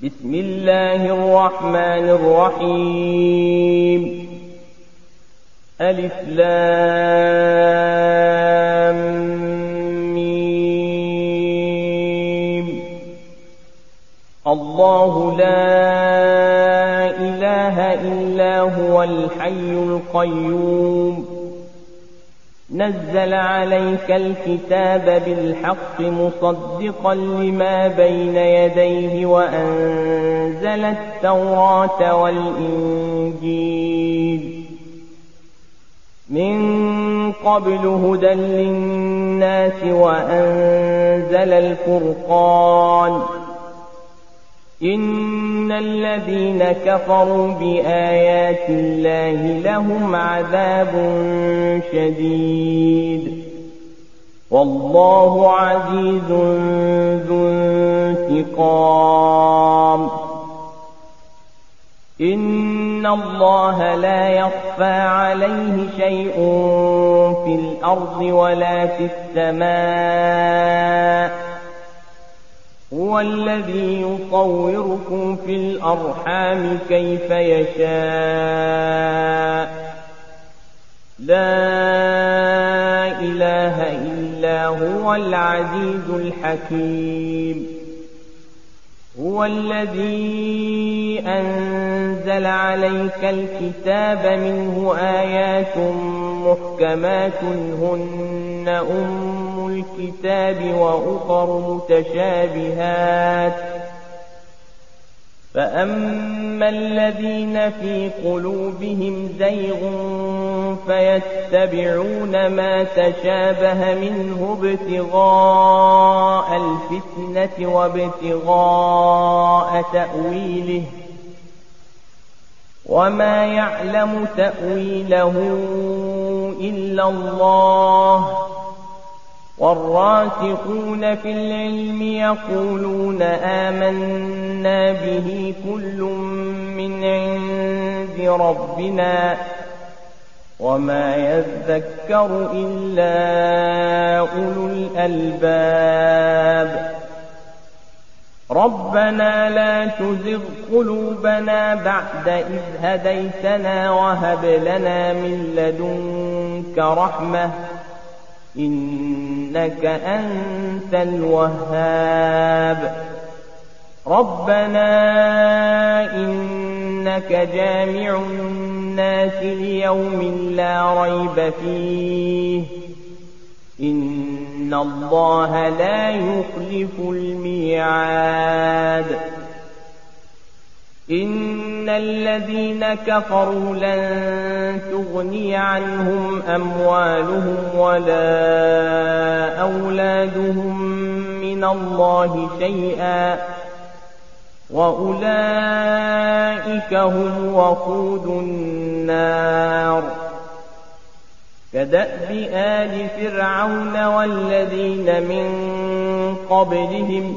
بسم الله الرحمن الرحيم ألف لام ميم الله لا إله إلا هو الحي القيوم نزل عليك الكتاب بالحق مصدقا لما بين يديه وأنزل التوراة والإنجيل من قبل هدى للناس وأنزل الفرقان إن الذين كفروا بآيات الله لهم عذاب شديد والله عزيز ذو انتقام إن الله لا يخفى عليه شيء في الأرض ولا في السماء هو الذي يصوركم في الأرحام كيف يشاء لا إله إلا هو العزيز الحكيم هو الذي أنزل عليك الكتاب منه آيات محكمات هن أم الكتاب وأخر متشابهات فأما الذين في قلوبهم زيغ فيتبعون ما تشابه منه ابتغاء الفتنة وابتغاء تأويله وما يعلم تأويله إلا الله والراسخون في العلم يقولون آمنا به كل من عند ربنا وما يذكر إلا أولو الألباب ربنا لا تزغ قلوبنا بعد إذ هديتنا وهب لنا من لدنك رحمة إنك أنت الوهاب ربنا إنك جامع الناس ليوم لا ريب فيه إن الله لا يخلف الميعاد إن الذين كفروا لن تغني عنهم أموالهم ولا أولادهم من الله شيئا وأولئك هم وقود النار كدأب آل فرعون والذين من قبلهم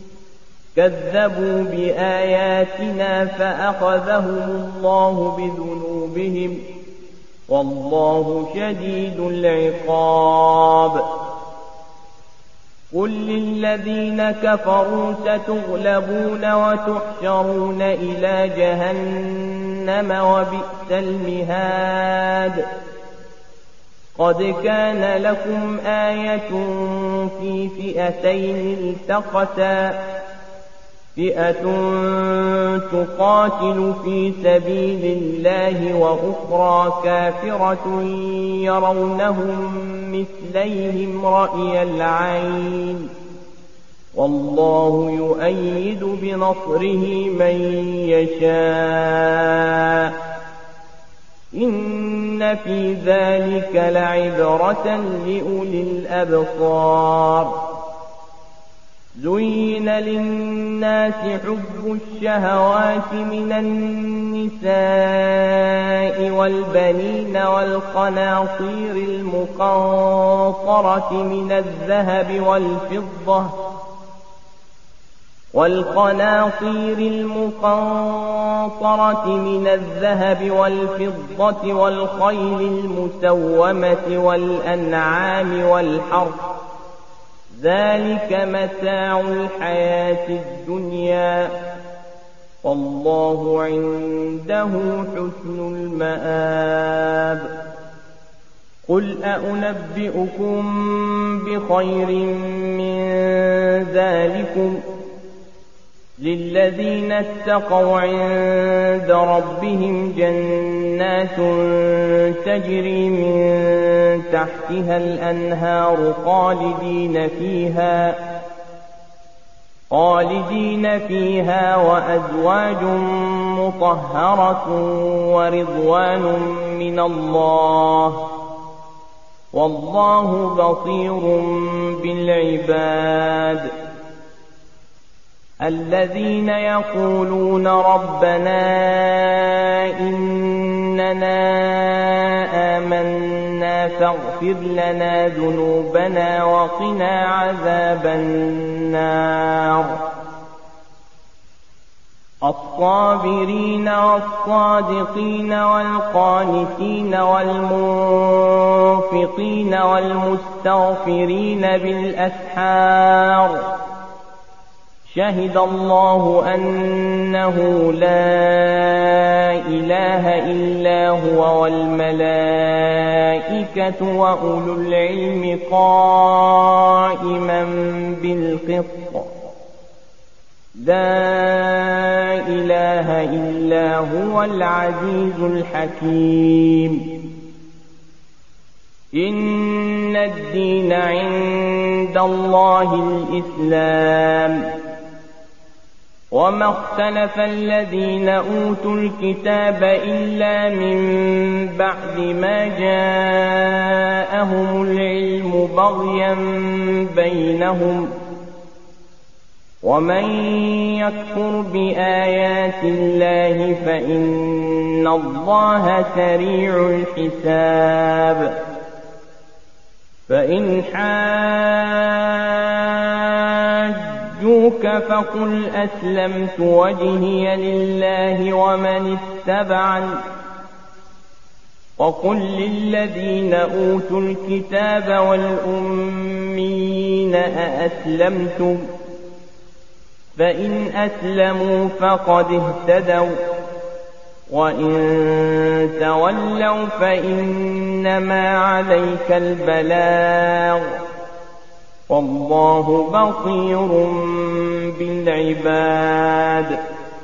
كذبوا بآياتنا فأخذهم الله بذنوبهم والله شديد العقاب قل للذين كفروا ستغلبون وتحشرون إلى جهنم وبئس المهاد قد كان لكم آية في فئتين التقتا فئة تقاتل في سبيل الله وأخرى كافرة يرونهم مثليهم رأي العين والله يؤيد بنصره من يشاء إن في ذلك لعبرة لأولي الأبصار زين للناس حب الشهوات من النساء والبنين والقناطير المقنطرة من الذهب والفضة والخيل المسومة والأنعام والحرث ذلك متاع الحياة الدنيا والله عنده حسن المآب قل أنبئكم بخير من ذلكم للذين اتقوا عند ربهم جنات تجري من تحتها الأنهار خالدين فيها وأزواج مطهرة ورضوان من الله والله بصير بالعباد الذين يقولون ربنا إننا آمنا فاغفر لنا ذنوبنا وقنا عذاب النار الصابرين والصادقين والقانتين والمنفقين والمستغفرين بالأسحار شهد الله أنه لا إله إلا هو والملائكة وأولو العلم قائما بالقسط لا إله إلا هو العزيز الحكيم إن الدين عند الله الإسلام وما اختلف الذين أوتوا الكتاب إلا من بعد ما جاءهم العلم بغيا بينهم ومن يكفر بآيات الله فإن الله سريع الحساب فإن حاجوك فقل أسلمت وجهي لله ومن اتبعني وقل للذين أوتوا الكتاب والأميين أأسلمتم فإن أسلموا فقد اهتدوا وإن تولوا فإنما عليك البلاغ والله بصير بالعباد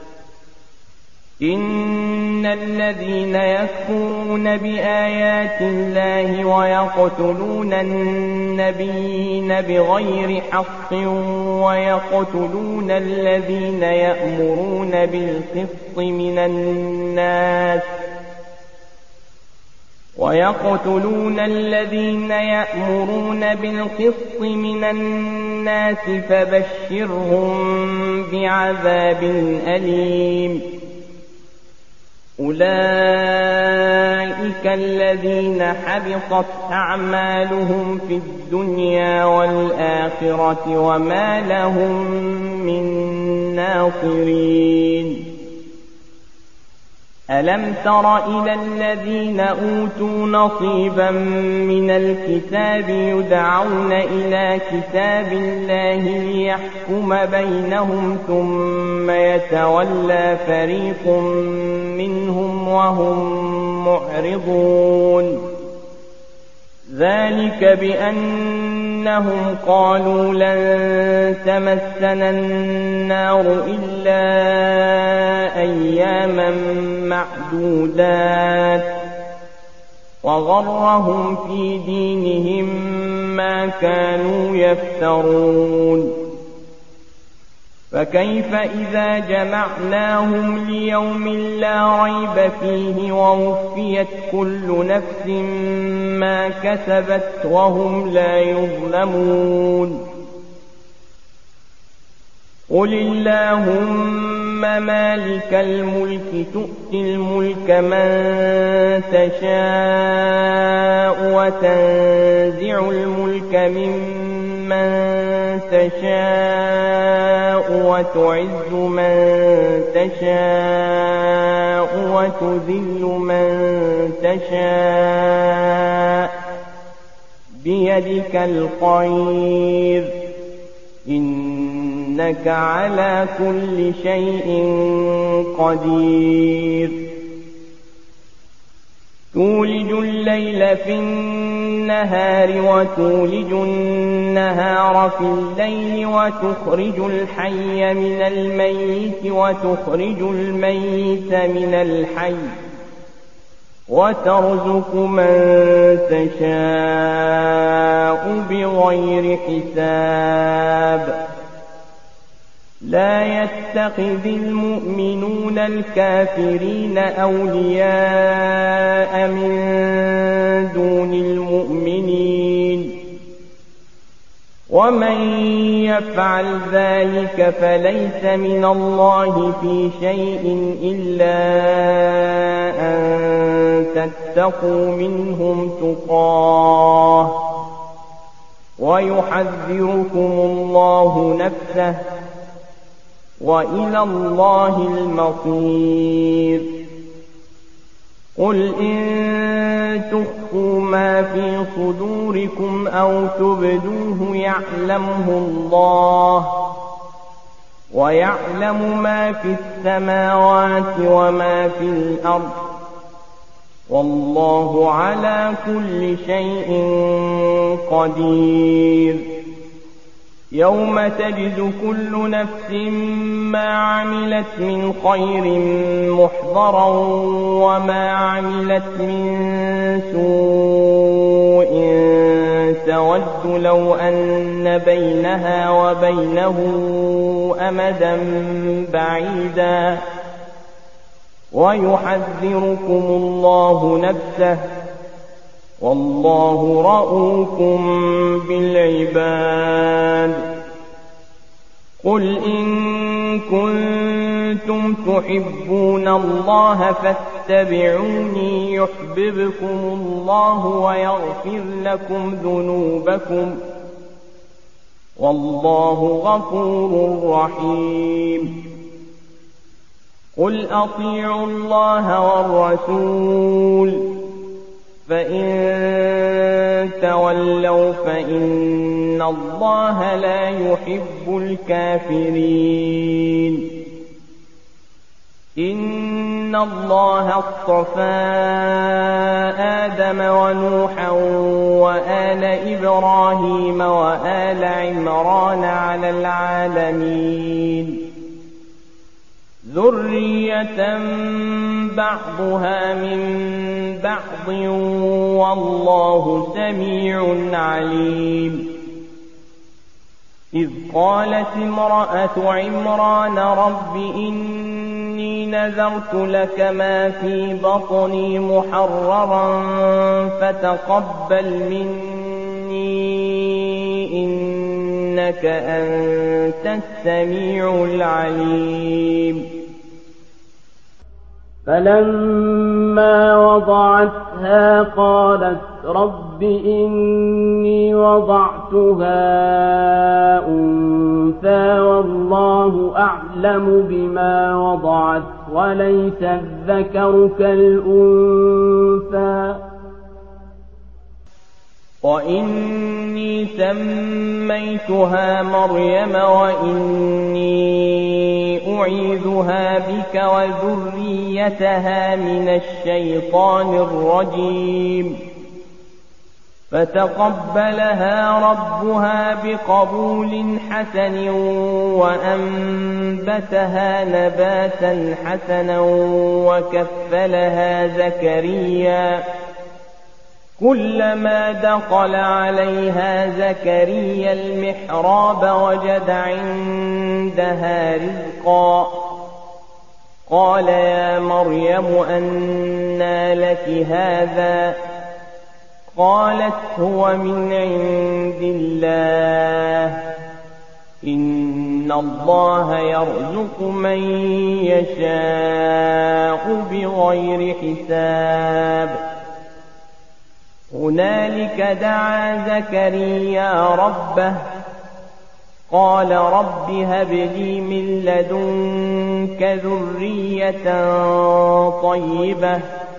إن الذين يكفرون بآيات الله ويقتلون النبيين بغير حق ويقتلون الذين يأمرون بالقسط من الناس فبشرهم بعذاب أليم أولئك الذين حبطت أعمالهم في الدنيا والآخرة وما لهم من ناصرين ألم تر إلى الذين أوتوا نصيبا من الكتاب يدعون إلى كتاب الله ليحكم بينهم ثم يتولى فريق منهم وهم معرضون ذلك بأنهم قالوا لن تمسنا النار إلا أياما معدودات وغرهم في دينهم ما كانوا يفترون فكيف إذا جمعناهم ليوم لا ريب فيه ووفيت كل نفس ما كسبت وهم لا يظلمون قل اللهم مالك الملك تؤتي الملك من تشاء وتنزع الملك ممن تشاء وتعز من تشاء وتذل من تشاء بيدك الخير إنك إنك على كل شيء قدير تولج الليل في النهار وتولج النهار في الليل وتخرج الحي من الميت وتخرج الميت من الحي وترزق من تشاء بغير حساب لا يتخذ المؤمنون الكافرين أولياء من دون المؤمنين ومن يفعل ذلك فليس من الله في شيء إلا أن تتقوا منهم تقاه ويحذركم الله نفسه وإلى الله المصير قل إن تخفوا ما في صدوركم أو تبدوه يعلمه الله ويعلم ما في السماوات وما في الأرض والله على كل شيء قدير يوم تجد كل نفس ما عملت من خير محضرا وما عملت من سوء تود لو أن بينها وبينه أمدا بعيدا ويحذركم الله نفسه والله رءوف بالعباد قل إن كنتم تحبون الله فاتبعوني يحببكم الله ويغفر لكم ذنوبكم والله غفور رحيم قل أطيعوا الله والرسول فإن تولوا فإن الله لا يحب الكافرين إن الله اصطفى آدم ونوحا وآل إبراهيم وآل عمران على العالمين ذرية بعضها من بعض والله سميع عليم إذ قالت امرأة عمران رب إني نذرت لك ما في بطني محررا فتقبل مني إنك أنت السميع العليم فلما وضعتها قالت رب إني وضعتها أنثى والله أعلم بما وضعت وليس الذكر كالأنثى وإني سميتها مريم وإني أعيذها بك وذريتها من الشيطان الرجيم فتقبلها ربها بقبول حسن وأنبتها نباتا حسنا وكفلها زكريا كلما دخل عليها زكريا المحراب وجد عندها رزقا قال يا مريم أنى لك هذا قالت هو من عند الله إن الله يرزق من يشاء بغير حساب هنالك دعا زكريا ربه قال رب هب لي من لدنك ذرية طيبة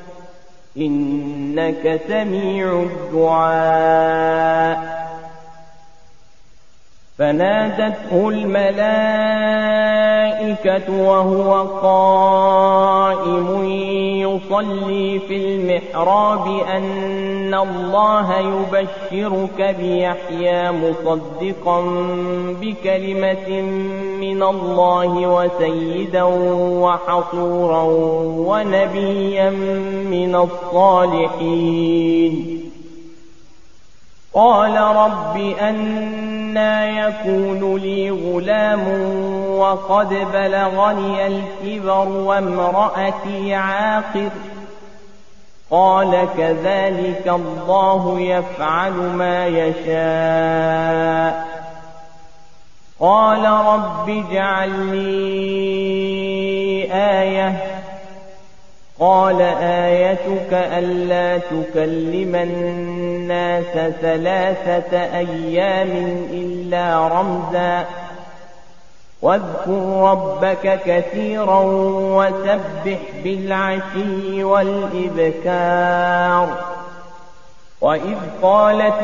إنك سميع الدعاء فنادته الملائكة وهو قائم يصلي في المحراب أن الله يبشرك بيحيى مصدقا بكلمة من الله وسيدا وحصورا ونبيا من الصالحين. قال رب أنى يكون لي غلام وقد بلغني الكبر وامرأتي عاقر؟ قال كذلك الله يفعل ما يشاء. قال رب اجعل لي آية. قال آيتك ألا تكلم الناس 3 أيام إلا رمزا واذكر ربك كثيرا وسبح بالعشي والإبكار. وإذ قالت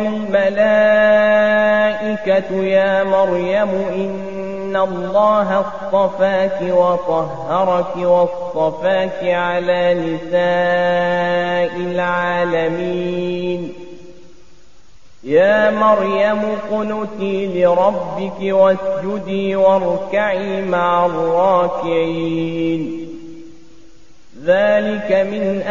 الملائكة يا مريم إن الله اصطفاك وطهرك واصطفاك على نساء العالمين. يا مريم اقنتي لربك واسجدي واركعي مع الراكعين. ذلك من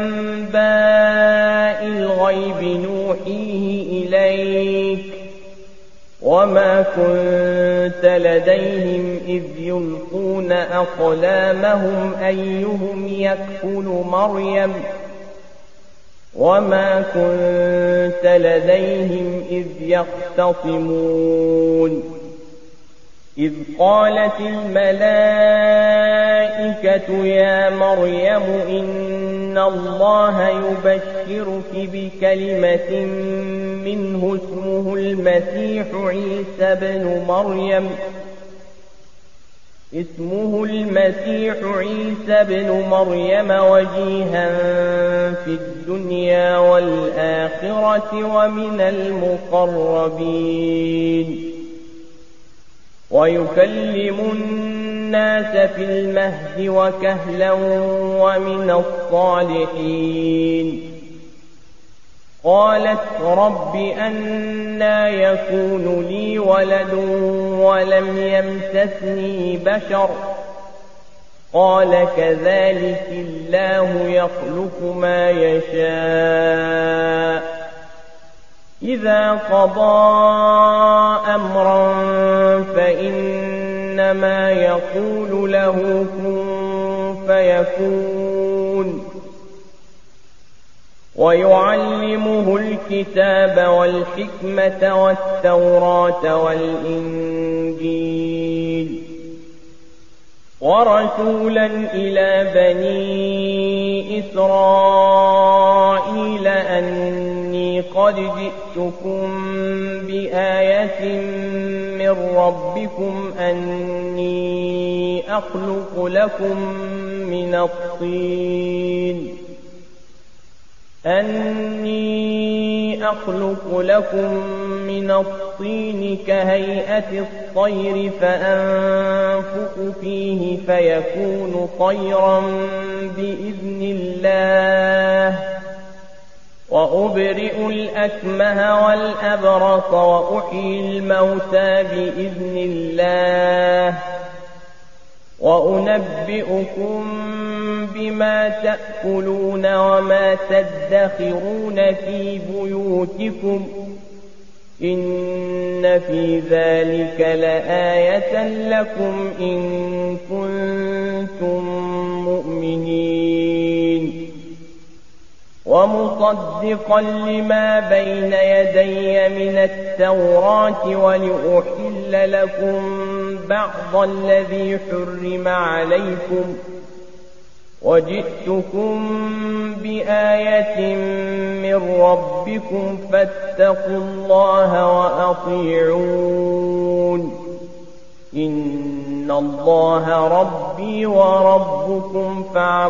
أنباء الغيب نوحيه إليك وما كنت لديهم إذ يلقون أقلامهم أيهم يكفل مريم وما كنت لديهم إذ يختصمون. إذ قالت الملائكة يا مريم إن الله يبشرك بكلمة منه اسمه المسيح عيسى بن مريم وجيها في الدنيا والآخرة ومن المقربين ويكلم الناس في المهد وكهلا ومن الصالحين. قالت رب أنى يكون لي ولد ولم يمسسني بشر؟ قال كذلك الله يخلق ما يشاء إذا قضى أمرا فإنما يقول له كن فيكون. ويعلمه الكتاب والحكمة والتوراة والإنجيل ورسولا إلى بني إسرائيل أني قد جئتكم بآية من ربكم أني أخلق لكم من الطين كهيئة الطير فأنفخ فيه فيكون طيرا بإذن الله وأبرئ الأكمه والأبرص وأحيي الموتى بإذن الله وأنبئكم بما تأكلون وما تدخرون في بيوتكم إن في ذلك لآية لكم إن كنتم مؤمنين. ومصدقا لما بين يدي من التوراة ولأحل لكم بعض الذي حرم عليكم وجئتكم بآية من ربكم فاتقوا الله وأطيعون إن الله ربي وربكم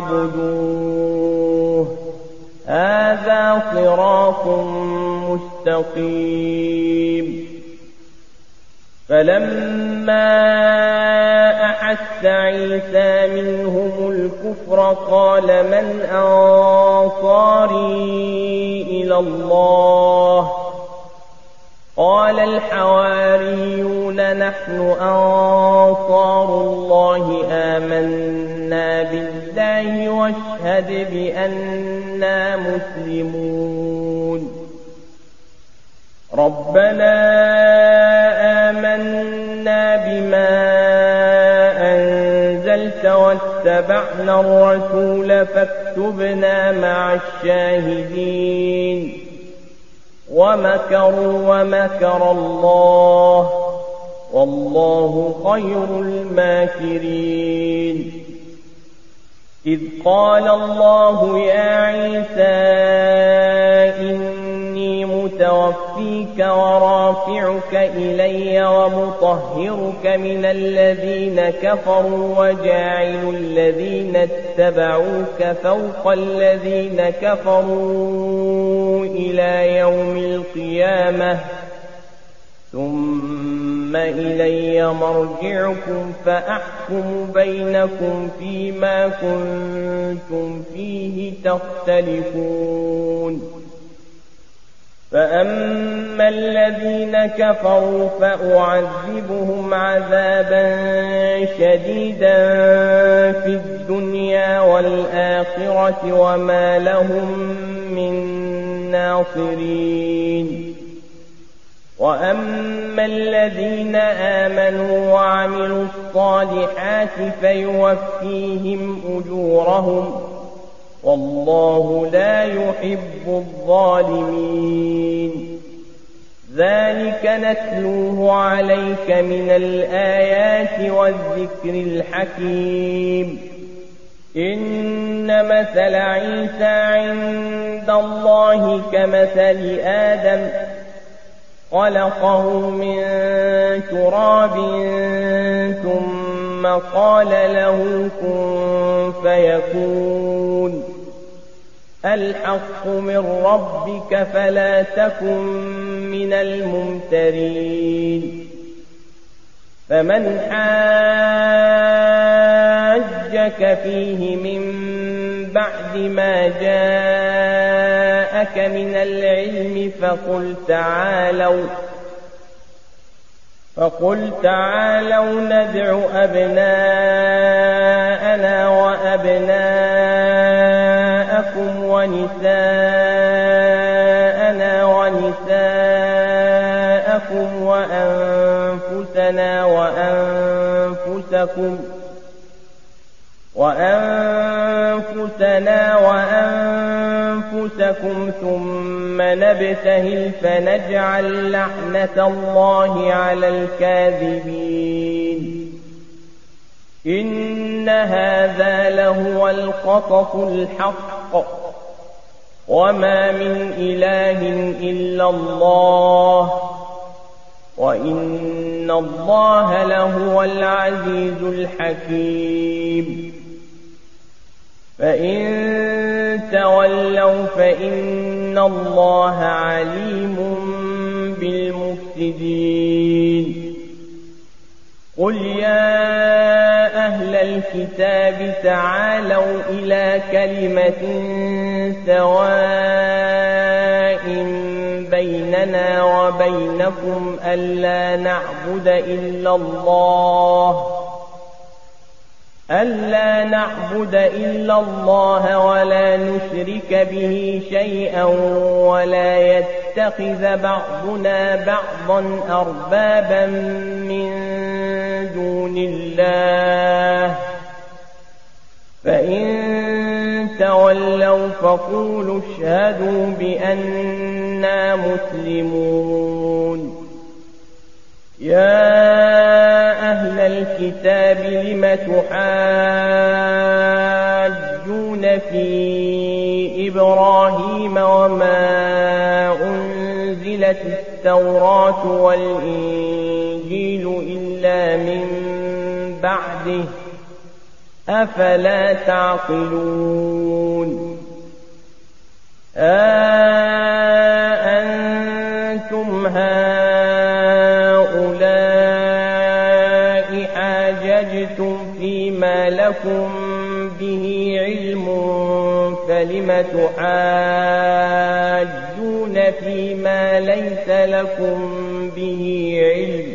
فاعبدوه هذا صراط مستقيم. فلما أحس عيسى منهم الكفر قال من أنصاري إلى الله قال الحواريون نحن أنصار الله آمنا بالله واشهد بأننا مسلمون ربنا آمنا بما أنزلت واتبعنا الرسول فاكتبنا مع الشاهدين ومكروا ومكر الله والله خير الماكرين إذ قال الله يا عيسى إني متوفيك ورافعك إلي ومطهرك من الذين كفروا وجاعل الذين اتبعوك فوق الذين كفروا إلى يوم القيامة ثم إلي مرجعكم فأحكم بينكم فيما كنتم فيه تختلفون فأما الذين كفروا فأعذبهم عذابا شديدا في الدنيا والآخرة وما لهم من ناصرين وأما الذين آمنوا وعملوا الصالحات فيوفيهم أجورهم والله لا يحب الظالمين ذلك نتلوه عليك من الآيات والذكر الحكيم إن مثل عيسى عند الله كمثل آدم خلقه من تراب ثم قال له كن فيكون الحق من ربك فلا تكن من الممترين فمن حاجك فيه من بعد ما جاءك من العلم فقل تعالوا ندع أبناءنا وأبناءكم ونساءنا ونساءكم وأنفسنا وأنفسكم ثم نبتهل فنجعل لعنة الله على الكاذبين إن هذا لهو القصص الحق وما من إله إلا الله وإن الله لهو العزيز الحكيم فإن تولوا فإن الله عليم بالمفسدين قل يا أهل الكتاب تعالوا إلى كلمة سواء بيننا وبينكم ألا نعبد إلا الله ولا نشرك به شيئا ولا يتخذ بعضنا بعضا أربابا من دون الله فإن تولوا فقولوا اشهدوا بأننا مسلمون يا أهل الكتاب لم تحاجون في إبراهيم وما أنزلت التوراة والإنجيل إلا من بعده أفلا تعقلون أنتم هؤلاء لكم به علم فلم تحاجون فيما ليس لكم به علم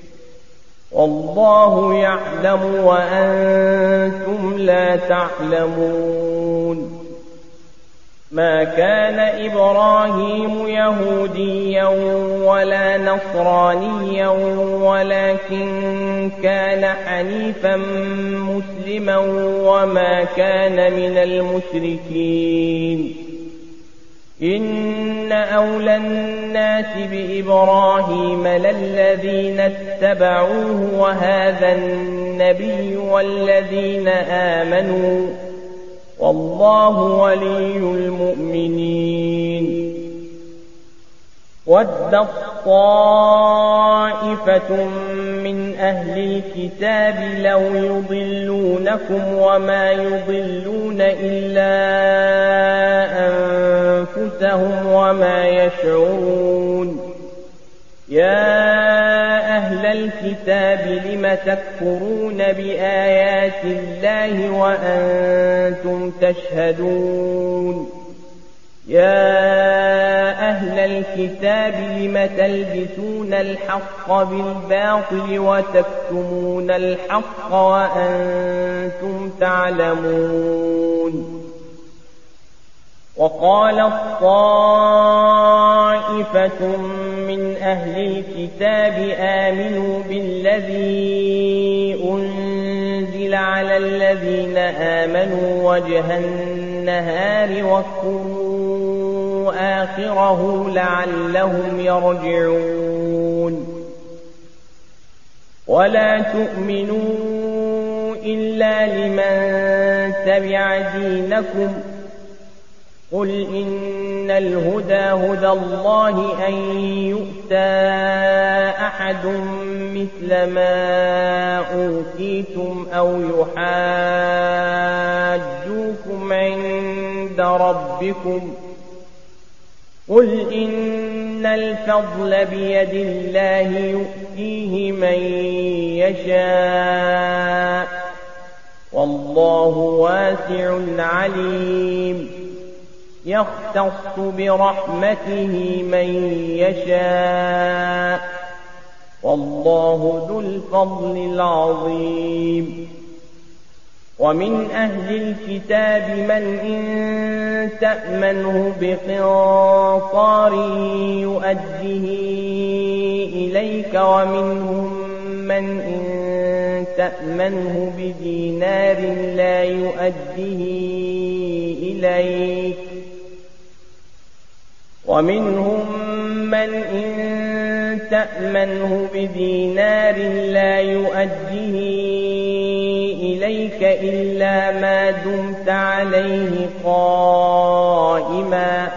والله يعلم وأنتم لا تعلمون ما كان إبراهيم يهوديا ولا نصرانيا ولكن كان حنيفا مسلما وما كان من المشركين إن أولى الناس بإبراهيم للذين اتبعوه وهذا النبي والذين آمنوا والله ولي المؤمنين ودت طائفة من أهل الكتاب لو يضلونكم وما يضلون إلا أنفسهم وما يشعرون يا أهل الكتاب لم تكفرون بآيات الله وأنتم تشهدون يا أهل الكتاب لم تلبسون الحق بالباطل وتكتمون الحق وأنتم تعلمون وقالت طائفة من أهل الكتاب آمنوا بالذي أنزل على الذين آمنوا وجه النهار واكفروا آخره لعلهم يرجعون ولا تؤمنوا إلا لمن تبع دينكم قل إن الهدى هدى الله أن يؤتى أحد مثل ما أوتيتم أو يحاجوكم عند ربكم قل إن الفضل بيد الله يؤتيه من يشاء والله واسع عليم يختص برحمته من يشاء والله ذو الفضل العظيم ومن أهل الكتاب من إن تأمنه بقنطار يؤديه إليك ومنهم من إن تأمنه بدينار لا يؤديه إليك ومنهم من إن تأمنه بدينار لا يؤديه إليك إلا ما دمت عليه قائما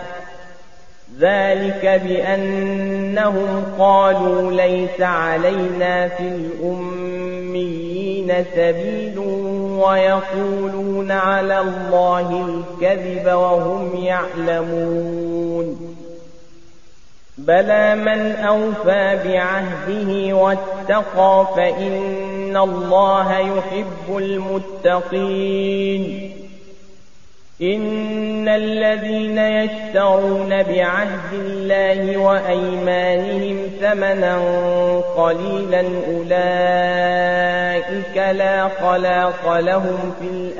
ذلك بأنهم قالوا ليس علينا في الأميين سبيل ويقولون على الله الكذب وهم يعلمون بلى من أوفى بعهده واتقى فإن الله يحب المتقين إن الذين يشترون بعهد الله وأيمانهم ثمنا قليلا أولئك لا خلاق لهم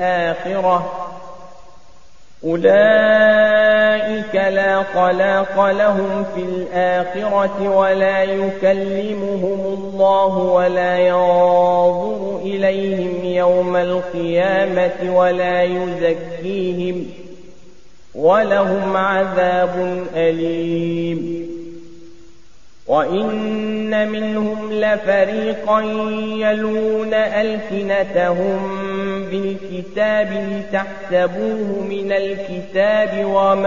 في الآخرة ولا يكلمهم الله ولا ينظر إليهم يوم القيامة ولا يزكيهم ولهم عذاب أليم وإن منهم لفريقا يلون ألسنتهم بالكتاب لتحسبوه من الكتاب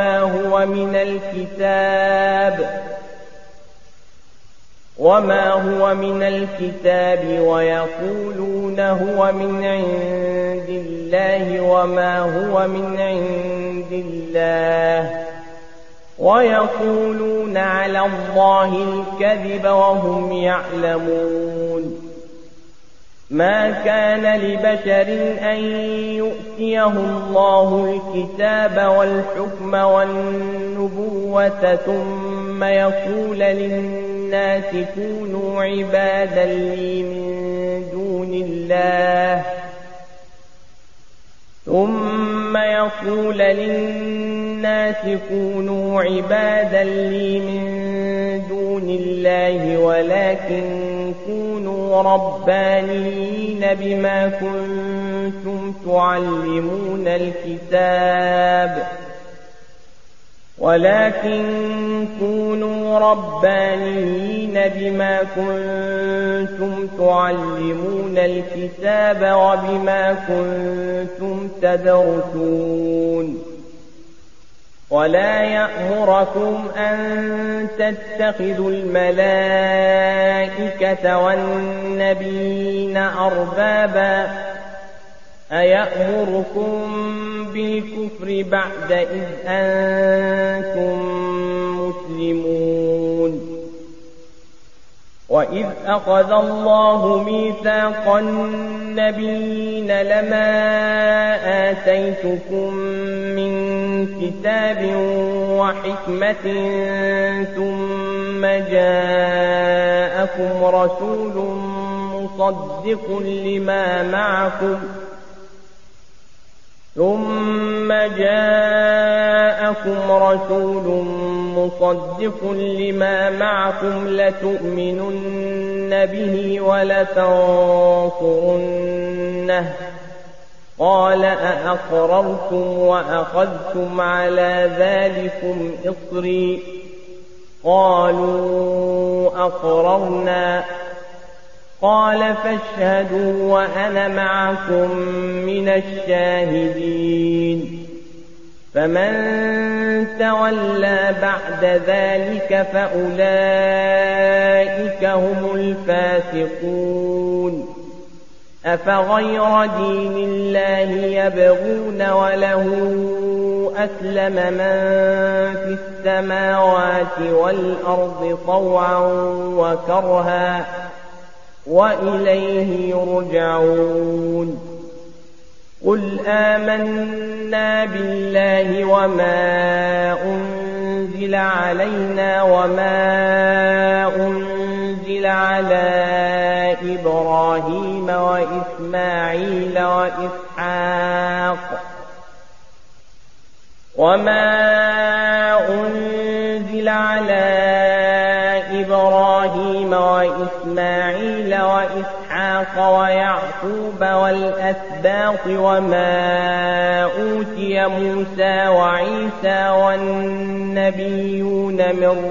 وما هو من الكتاب ويقولون هو من عند الله وما هو من عند الله ويقولون على الله الكذب وهم يعلمون ما كان لبشر أن يؤتيه الله الكتاب والحكم والنبوة ثم يقول للناس كونوا عبادا لي من دون الله ولكن كونوا ربانيين بما كنتم تعلمون الكتاب وبما كنتم تدرسون ولا يأمركم أن تتخذوا الملائكة والنبيين أربابا أيأمركم بالكفر بعد إذ أنتم مسلمون وإذ أخذ الله ميثاق النبيين لما آتيتكم من كتاب وحكمة ثم جاءكم رسول مصدق لما معكم لتؤمنن به ولتنصرنه قال أأقررتم وأخذتم على ذلكم إصري قالوا أقررنا قال فاشهدوا وأنا معكم من الشاهدين فمن تولى بعد ذلك فأولئك هم الفاسقون أفغير دين الله يبغون وله أسلم من في السماوات والأرض طوعا وكرها وإليه يرجعون قل آمنا بالله وما أنزل علينا وما أنزل على إبراهيم وإسماعيل وإسحاق ويعقوب والأسباط وما أوتي موسى وعيسى والنبيون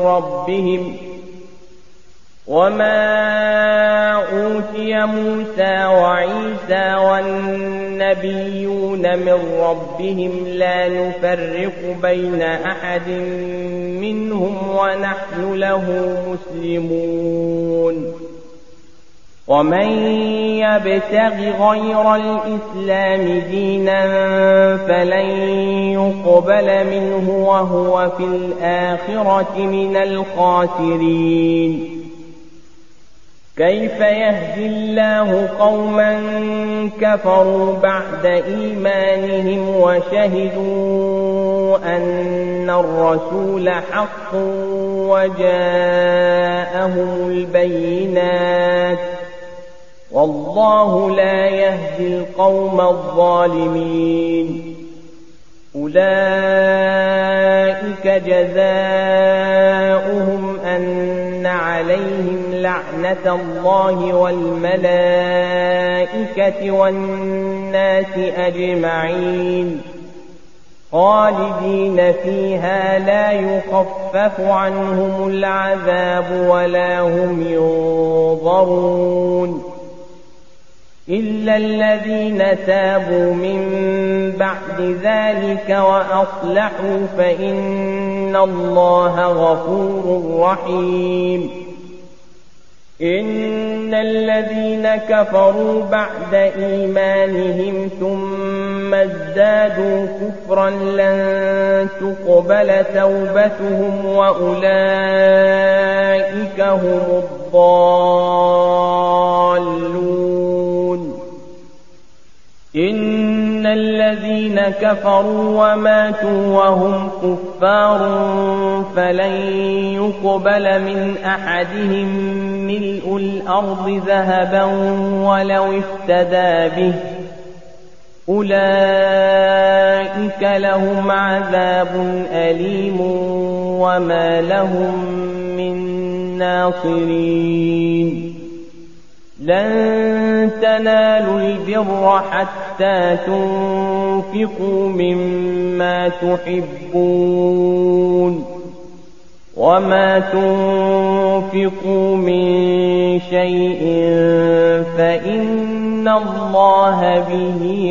من ربهم لا نفرق بين أحد منهم ونحن له مسلمون ومن يبتغ غير الإسلام دينا فلن يقبل منه وهو في الآخرة من الخاسرين كيف يهدي الله قوما كفروا بعد إيمانهم وشهدوا أن الرسول حق وجاءهم البينات والله لا يهدي القوم الظالمين أولئك جزاؤهم أن عليهم لعنة الله والملائكة والناس أجمعين خالدين فيها لا يخفف عنهم العذاب ولا هم ينظرون إلا الذين تابوا من بعد ذلك وأصلحوا فإن الله غفور رحيم إن الذين كفروا بعد إيمانهم ثم ازدادوا كفرا لن تقبل توبتهم وأولئك هم الضالون إن الذين كفروا وماتوا وهم كفار فلن يقبل من أحدهم ملء الأرض ذهبا ولو افتدى به أولئك لهم عذاب أليم وما لهم من ناصرين لن تنالوا البر حتى تنفقوا مما تحبون وما تنفقوا من شيء فإن الله به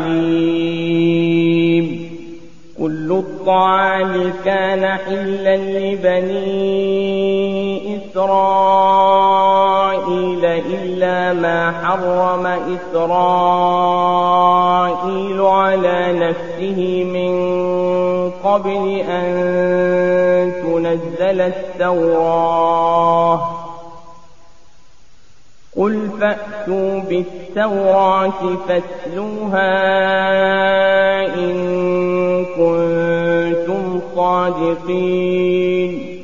عليم كل الطعام كان حلا لبني إسرائيل إلا ما حرم إسرائيل على نفسه من قبل أن تنزل التوراة قل فأتوا بالتوراة فاتلوها إن كنتم صادقين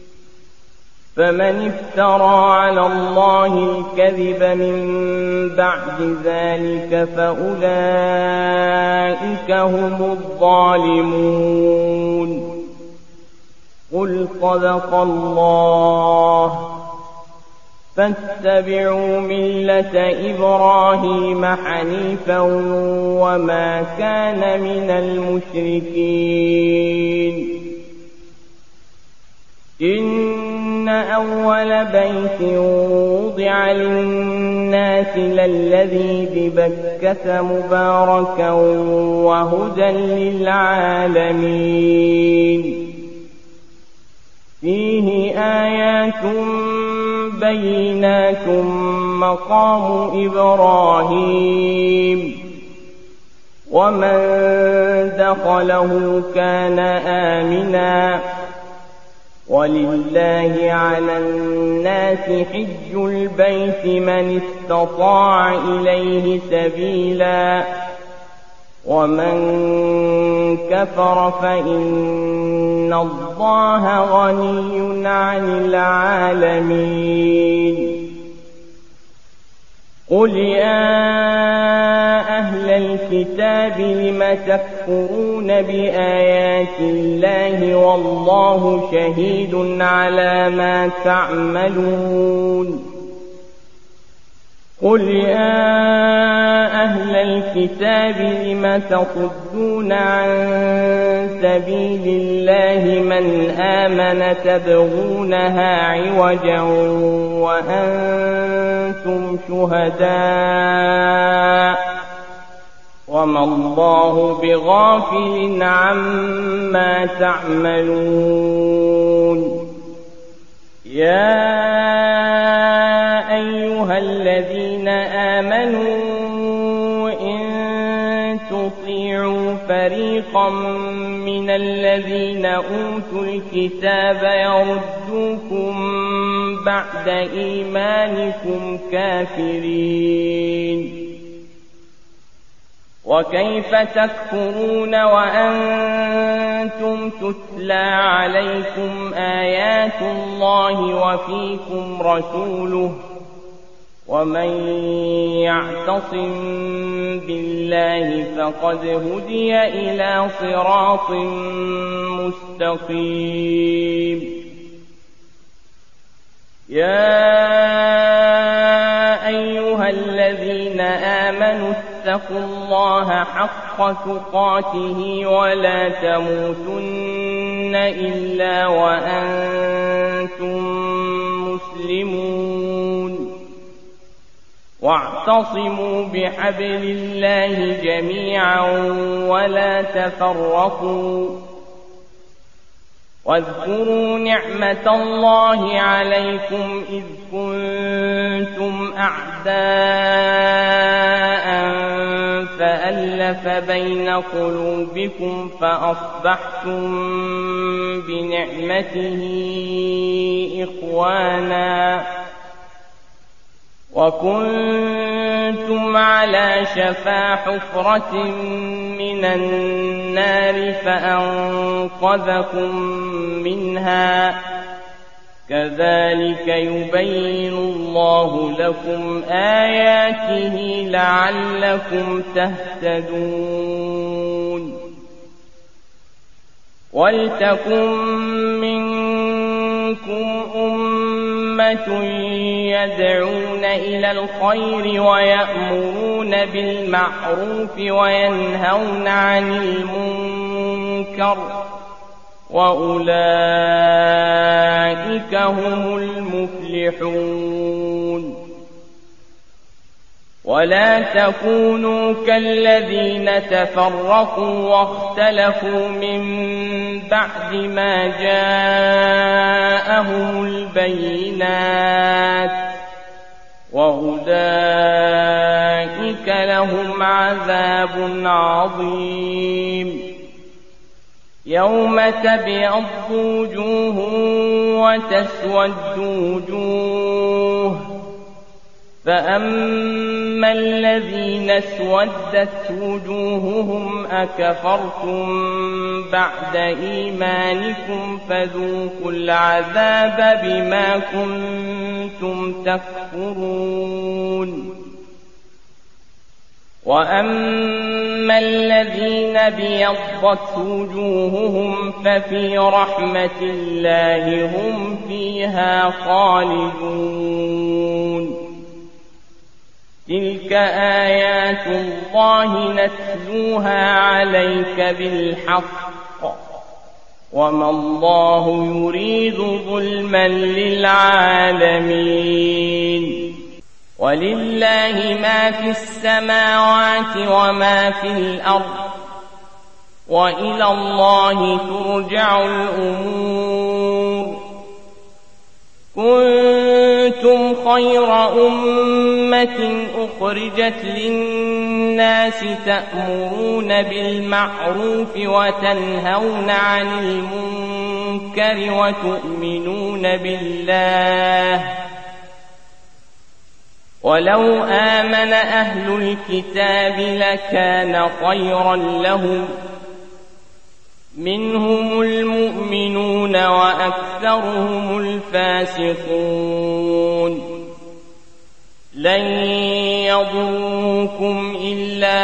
فمن افترى على الله الكذب من بعد ذلك فأولئك هم الظالمون قل صدق الله فاتبعوا ملة إبراهيم حنيفا وما كان من المشركين إن أول بيت وضع للناس للذي ببكة مباركا وهدى للعالمين فيه آيات بينات مقام إبراهيم ومن دخله كان آمنا ولله على الناس حج البيت من استطاع إليه سبيلا ومن كفر فإن الله غني عن العالمين قل يا أهل الكتاب لم تكفرون بآيات الله والله شهيد على ما تعملون قل يا أهل الكتاب لم تصدون عن سبيل الله من آمن تبغونها عوجا وأنتم شهداء وما الله بغافل عما تعملون يا أيها الذين آمنوا إن تطيعوا فريقا من الذين أوتوا الكتاب يردوكم بعد إيمانكم كافرين وكيف تكفرون وأنتم تتلى عليكم آيات الله وفيكم رسوله ومن يعتصم بالله فقد هدي إلى صراط مستقيم يا أيها الذين آمنوا اتقوا الله حق تقاته ولا تموتن إلا وأنتم مسلمون واعتصموا بحبل الله جميعا ولا تفرقوا واذكروا نعمة الله عليكم إذ كنتم أعداء فألف بين قلوبكم فأصبحتم بنعمته إخوانا وكنتم على شفا حفرة من النار فأنقذكم منها كذلك يبين الله لكم آياته لعلكم تهتدون ولتكن منكم أمة يدعون إلى الخير ويأمرون بالمعروف وينهون عن المنكر وأولئك هم المفلحون ولا تكونوا كالذين تفرقوا واختلفوا من بعد ما جاءهم البينات وأولئك لهم عذاب عظيم يوم تبيض وجوه وتسود وجوه فأما الذين اسودت وجوههم أكفرتم بعد إيمانكم فذوقوا العذاب بما كنتم تكفرون وأما الذين بيضت وجوههم ففي رحمة الله هم فيها خالدون تلك آيات الله نتلوها عليك بالحق وما الله يريد ظلما للعالمين ولله ما في السماوات وما في الأرض وإلى الله ترجع الأمور كنتم خير أمة أخرجت للناس تأمرون بالمعروف وتنهون عن المنكر وتؤمنون بالله ولو آمن أهل الكتاب لكان خيرا لهم منهم المؤمنون وأكثرهم الفاسقون لن يضروكم إلا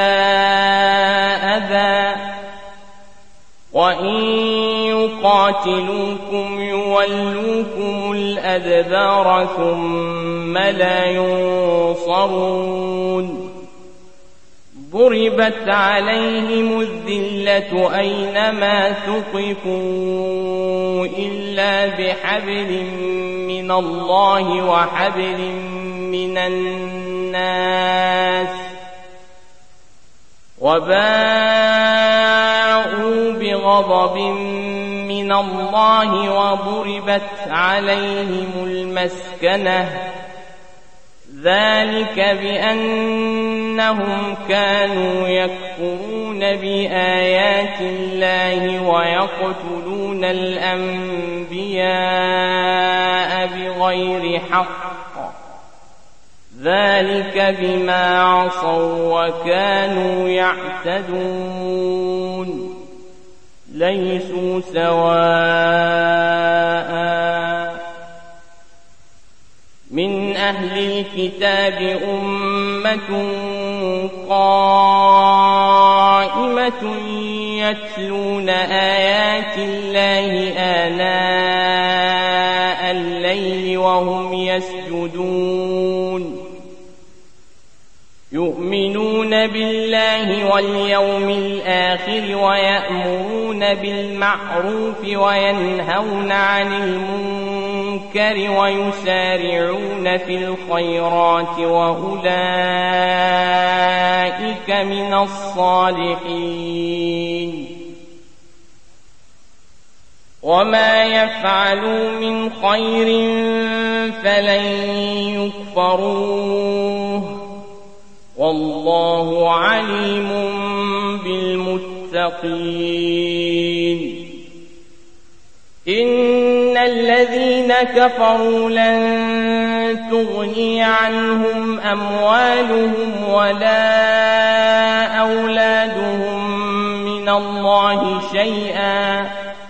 أذى وإن يقاتلوكم يولوكم الأدبار ثم لا ينصرون ضربت عليهم الذلة أينما ثقفوا إلا بحبل من الله وحبل من الناس وباءوا بغضب من الله وضربت عليهم المسكنة ذلك بأنهم كانوا يكفرون بآيات الله ويقتلون الأنبياء بغير حق ذلك بما عصوا وكانوا يعتدون ليسوا سواء من أهل الكتاب أمة قائمة يتلون آيات الله آناء الليل وهم يسجدون يؤمنون بالله واليوم الآخر ويأمرون بالمعروف وينهون عن المنكر ويسارعون في الخيرات وأولئك من الصالحين وما يفعلوا من خير فلن يكفروه والله عليم بالمتقين إن الذين كفروا لن تغني عنهم أموالهم ولا أولادهم من الله شيئا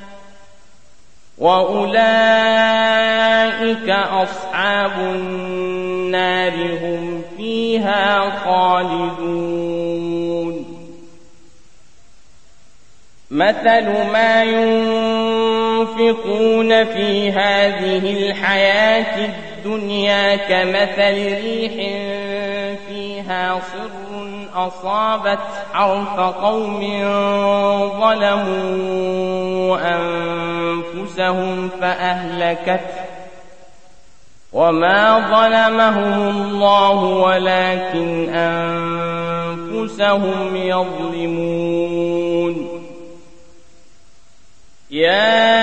وأولئك أصحاب النار هم فيها خالدون مثل ما ينفقون في هذه الحياة الدنيا كمثل ريح فيها صر أصابت حرث قوم ظلموا أنفسهم فأهلكته وما ظلمهم الله ولكن أنفسهم يظلمون يا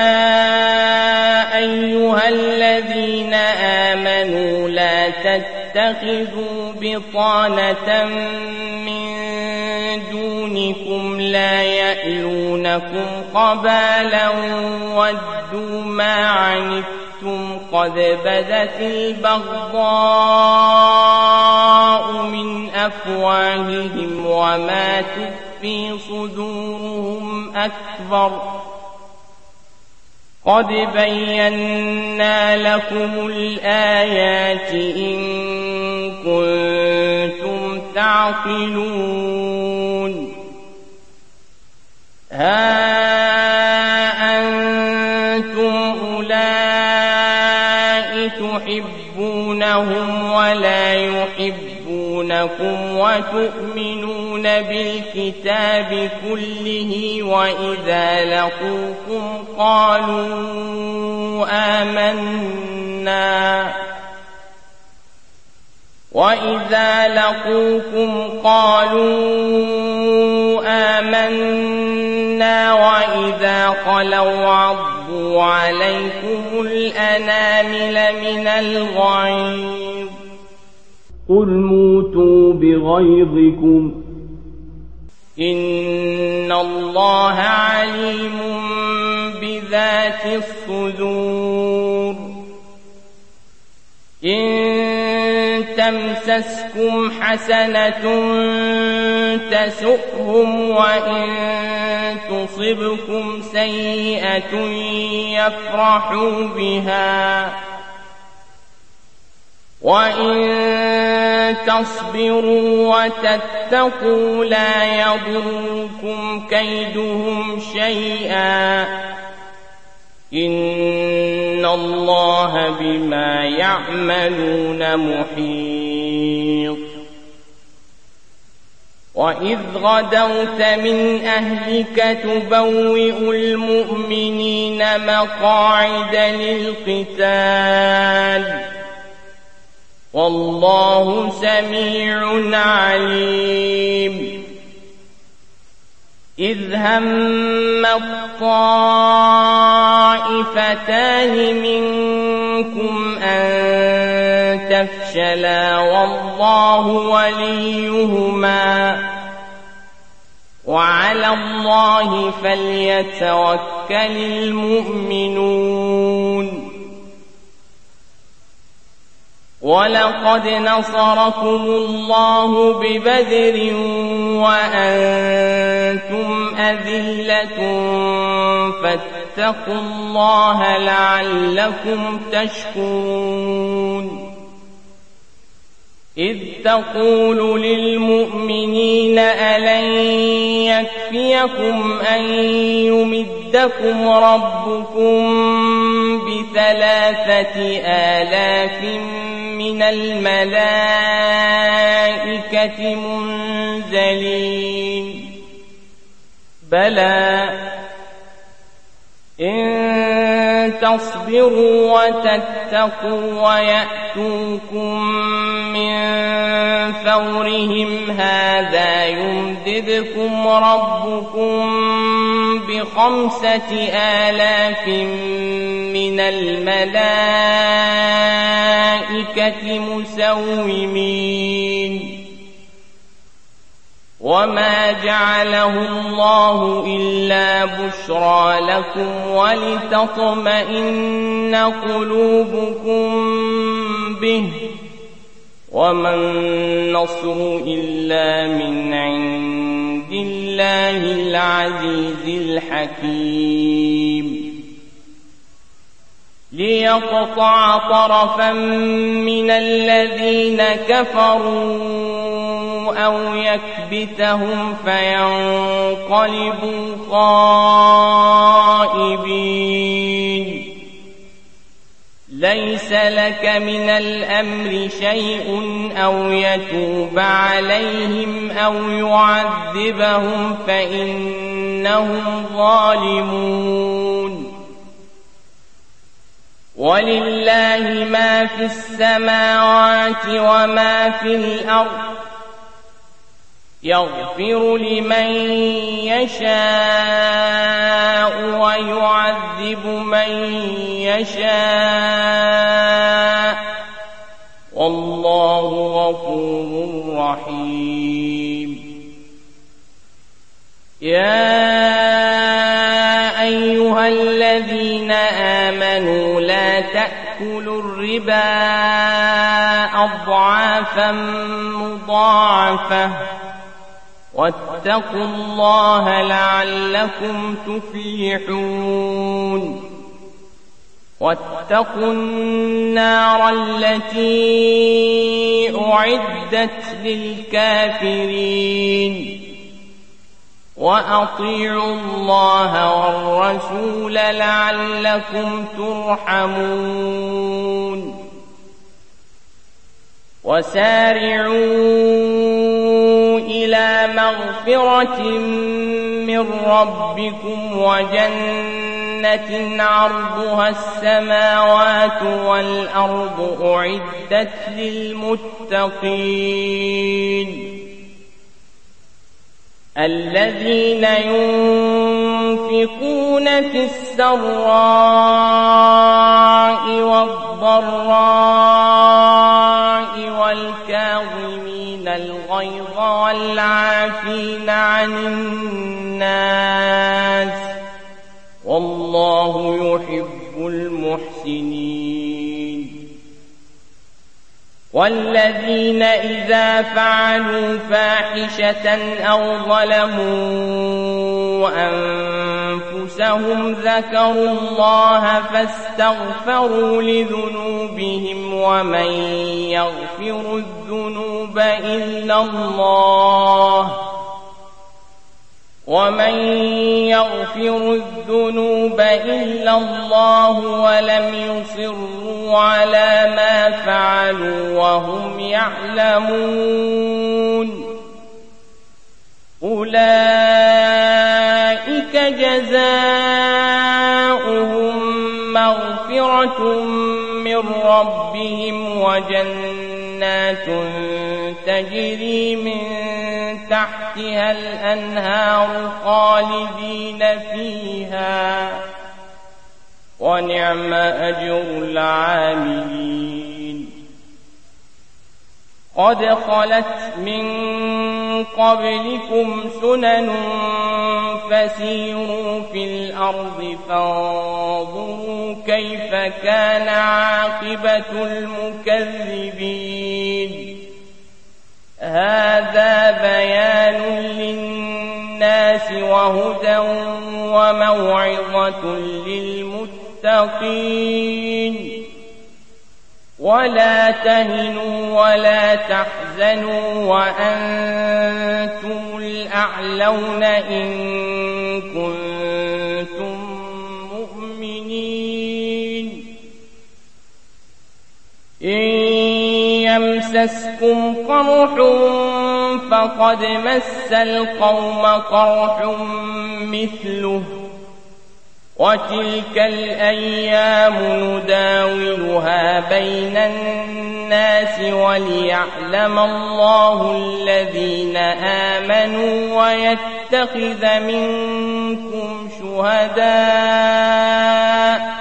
أيها الذين آمنوا لا تتخذوا بطانة من دونكم لا يألونكم خبالا ودوا ما عنتم قد بدت البغضاء من أفواههم وما تخفي صدورهم أكبر قد بينا لكم الآيات إن كنتم تعقلون ها أنتم أولئك تحبونهم ولا يحبونكم وتؤمنون بالكتاب كله وإذا لقوكم قالوا آمنا وإذا خلوا عضوا عليكم الأنامل من الغيظ قل موتوا بغيظكم إن الله عليم بذات الصدور إن تمسسكم حسنة تسؤهم وإن تصبكم سيئة يفرحوا بها وإن تصبروا وتتقوا لا يضركم كيدهم شيئا إن الله بما يعملون محيط وإذ غدوت من أهلك تبوئ المؤمنين مقاعد للقتال والله سميع عليم إذ هم الطائفتان منكم أن تفشلا والله وليهما وعلى الله فليتوكل المؤمنون ولقد نصركم الله ببدر وأنتم أذلة فاتقوا الله لعلكم تشكرون إذ تقول للمؤمنين ألن يكفيكم أن يمدكم ربكم ب3,000 من الملائكة منزلين بلى إن تصبروا وتتقوا ويأتوكم من فورهم هذا يمددكم ربكم ب5,000 من الملائكة مسومين وما جعله الله إلا بشرى لكم ولتطمئن قلوبكم به وما النصر إلا من عند الله العزيز الحكيم ليقطع طرفا من الذين كفروا أو يكبتهم فينقلبوا خائبين ليس لك من الأمر شيء أو يتوب عليهم أو يعذبهم فإنهم ظالمون ولله ما في السماوات وما في الأرض يغفر لمن يشاء ويعذب من يشاء والله غفور رحيم يا أيها الذين آمنوا لا تأكلوا الربا أضعافا مضاعفة واتقوا الله لعلكم تفلحون واتقوا النار التي أعدت للكافرين وأطيعوا الله والرسول لعلكم ترحمون وسارعوا إلى مغفرة من ربكم وجنة عرضها السماوات والأرض أعدت للمتقين الذين ينفقون في السراء والضراء والكاظمين الغيظ والعافين عن الناس والله يحب المحسنين والذين إذا فعلوا فاحشة أو ظلموا أنفسهم ذكروا الله فاستغفروا لذنوبهم ومن يغفر الذنوب إلا الله ولم يصروا على ما فعلوا وهم يعلمون أولئك جزاؤهم مغفرة من ربهم وجنات تجري من تحتها الأنهار خالدين فيها ونعم أجر العاملين قد خلت من قبلكم سنن فسيروا في الأرض فانظروا كيف كان عاقبة المكذبين هذا بيان للناس وهدى وموعظة للمتقين ولا تهنوا ولا تحزنوا وأنتم الأعلون إن كنتم مؤمنين إن يمسسكم قرح فقد مس القوم قرح مثله وتلك الأيام نداولها بين الناس وليعلم الله الذين آمنوا ويتخذ منكم شهداء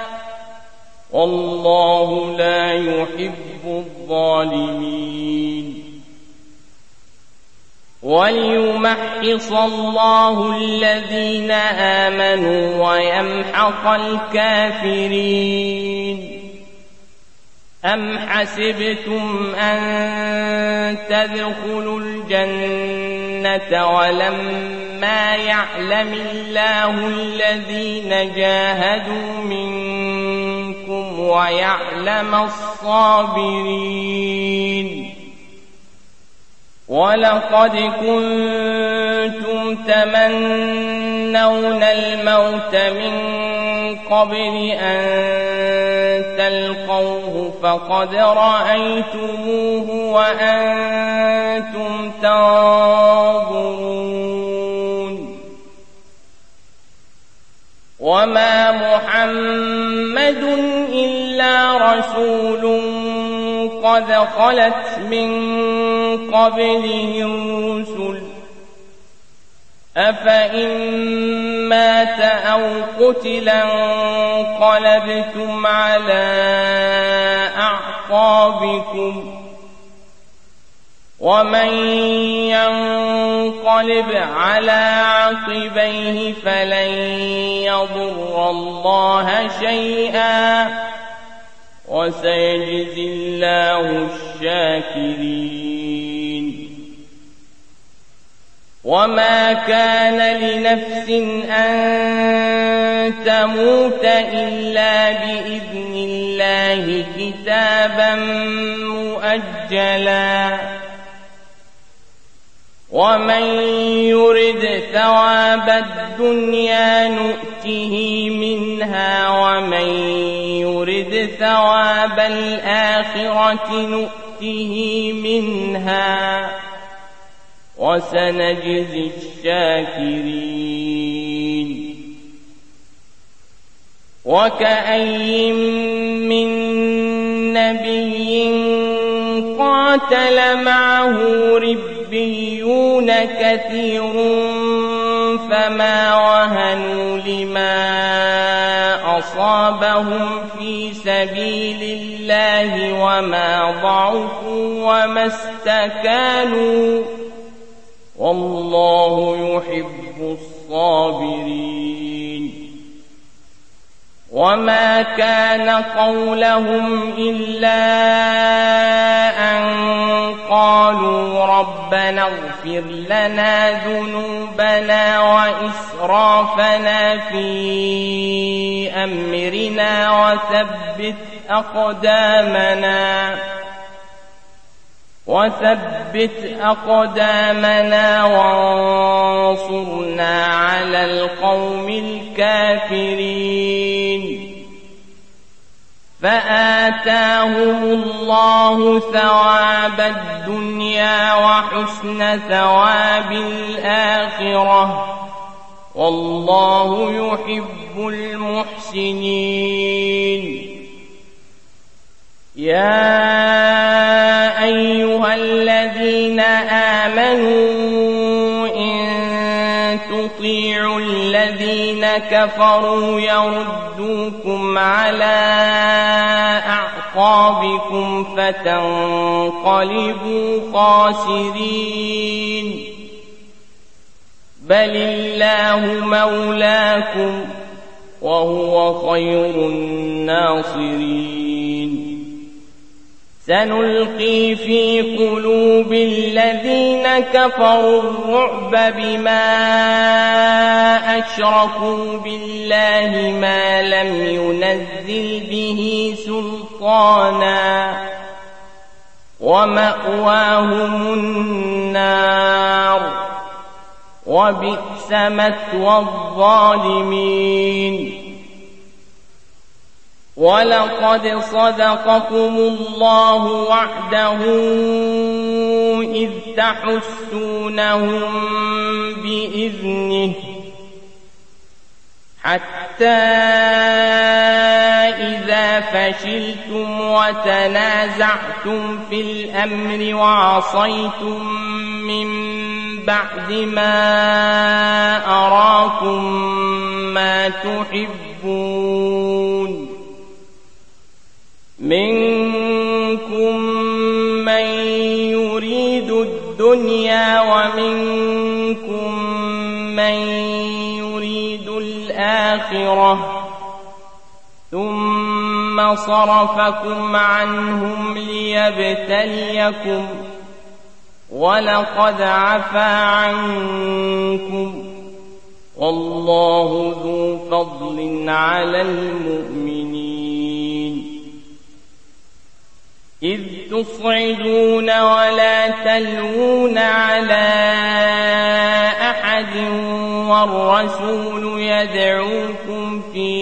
والله لا يحب الظالمين وليمحص الله الذين آمنوا ويمحق الكافرين. أم حسبتم أن تدخلوا الجنة ولما يعلم الله الذين جاهدوا منكم ويعلم الصابرين؟ ولقد كنتم تمنون الموت من قبل أن تلقوه فقد رأيتموه وأنتم تنظرون. وما محمد إلا رسول قد خلت من قبله الرسل أفإن مات أو قتلا انقلبتم على أعقابكم ومن ينقلب على عقبيه فلن يضر الله شيئا وسيجزي الله الشاكرين. وما كان لنفس أن تموت إلا بإذن الله كتابا مؤجلا. ومن يرد ثواب الدنيا نؤته منها ومن يرد ثواب الآخرة نؤته منها وسنجزي الشاكرين. وكأين من نبي قاتل معه ربيون كثير فما وهنوا لما أصابهم في سبيل الله وما ضعفوا وما استكانوا والله يحب الصابرين. وما كان قولهم إلا أن قالوا ربنا اغفر لنا ذنوبنا وإسرافنا في أمرنا وثبت أقدامنا وانصرنا على القوم الكافرين. فآتاهم الله ثواب الدنيا وحسن ثواب الآخرة والله يحب المحسنين. يا أيها الذين آمنوا إن تطيعوا الذين كفروا يردوكم على أعقابكم فتنقلبوا خاسرين. بل الله مولاكم وهو خير الناصرين. سنلقي في قلوب الذين كفروا الرعب بما أشركوا بالله ما لم ينزل به سلطانا ومأواهم النار وبئس مثوى الظالمين. ولقد صدقكم الله وعده إذ تحسونهم بإذنه حتى إذا فشلتم وتنازعتم في الأمر وعصيتم من بعد ما أراكم ما تحبون منكم من يريد الدنيا ومنكم من يريد الآخرة ثم صرفكم عنهم ليبتليكم ولقد عفا عنكم والله ذو فضل على المؤمنين إذ تصعدون ولا تلوون على أحد والرسول يدعوكم في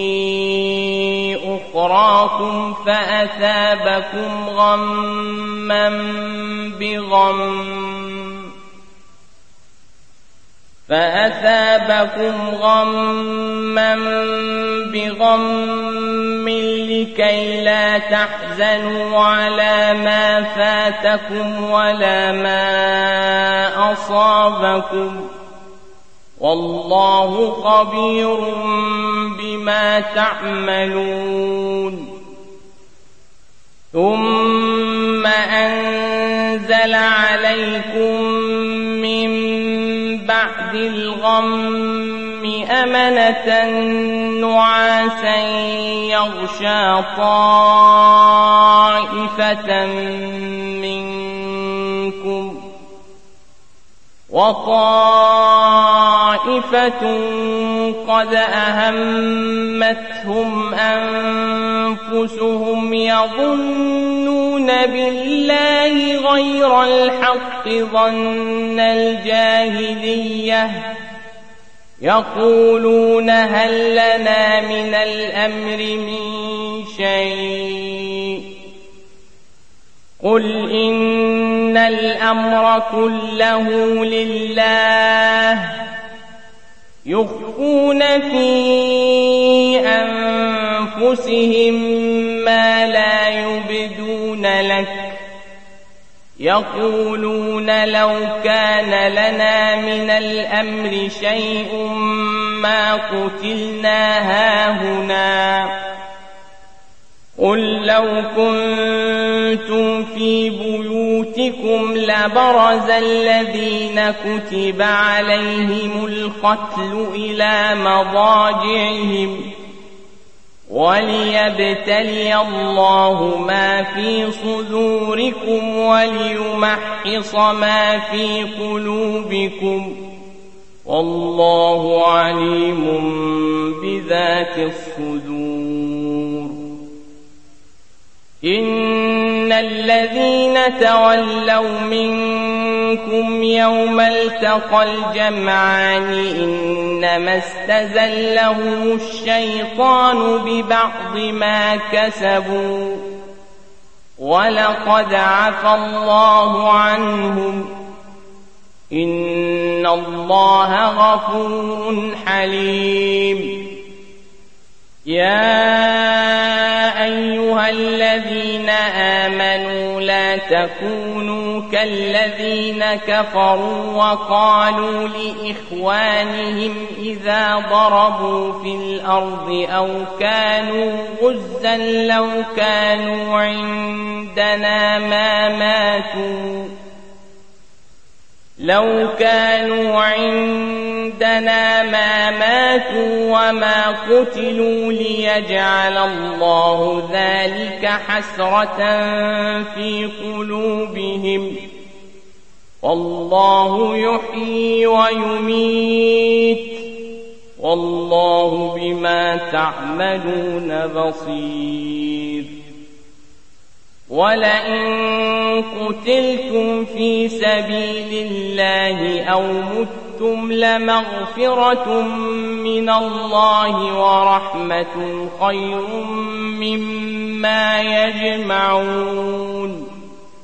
أخراكم فأثابكم غما بغم لكي لا تحزنوا على ما فاتكم ولا ما أصابكم والله خبير بما تعملون ثم أنزل عليكم من بعد الغم أمنة نعاسا يغشى طائفة منكم وطائفة قد أهمتهم أنفسهم يظنون بالله غير الحق ظن الجاهلية يقولون هل لنا من الأمر من شيء قل إن الأمر كله لله يخفون في أنفسهم ما لا يبدون لك يقولون لو كان لنا من الأمر شيء ما قتلنا هاهنا قل لو كنتم في بيوتكم لبرز الذين كتب عليهم القتل إلى مضاجعهم وليبتلي الله ما في صدوركم وليمحص ما في قلوبكم والله عليم بذات الصدور إن الذين تولوا منكم يوم التقى الجمعان إنما استزلهم الشيطان ببعض ما كسبوا ولقد عفا الله عنهم إن الله غفور حليم يا أيها الذين آمنوا لا تكونوا كالذين كفروا وقالوا لإخوانهم إذا ضربوا في الأرض أو كانوا غزا لو كانوا عندنا ما ماتوا وما قتلوا ليجعل الله ذلك حسرة في قلوبهم والله يحيي ويميت والله بما تعملون بصير ولئن قتلتم في سبيل الله أو متم لمغفرة من الله ورحمة خير مما يجمعون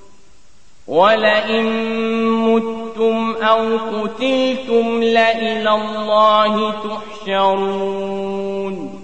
ولئن متم أو قتلتم لإلى الله تحشرون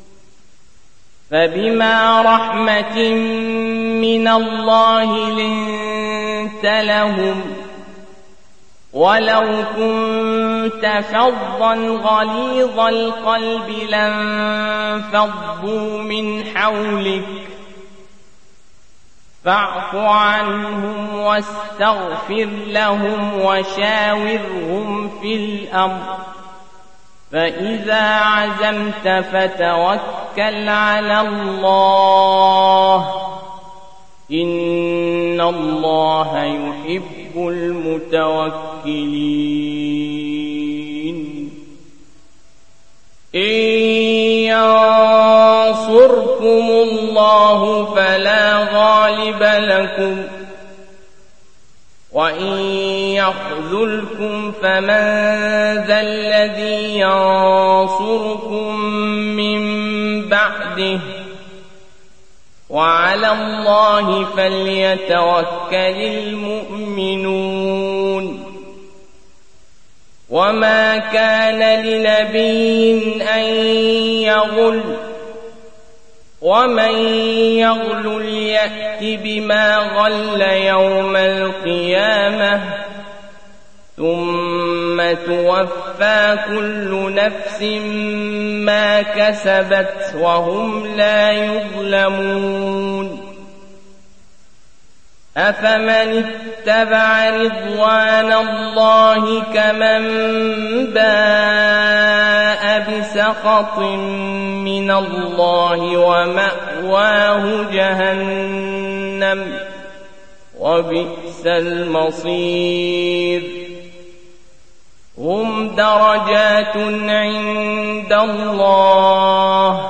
فبما رحمة من الله لنت لهم ولو كنت فظا غليظ القلب لانفضوا من حولك فاعف عنهم واستغفر لهم وشاورهم في الأمر فإذا عزمت فتوكل على الله إن الله يحب المتوكلين إن ينصركم الله فلا غالب لكم وإن يخذلكم فمن ذا الذي ينصركم من بعده وعلى الله فليتوكل المؤمنون وما كان لنبي أن يغل ومن يغل يأت بما غل يوم القيامة ثم توفى كل نفس ما كسبت وهم لا يظلمون أفمن اتبع رضوان الله كمن باء بسخط من الله ومأواه جهنم وبئس المصير هم درجات عند الله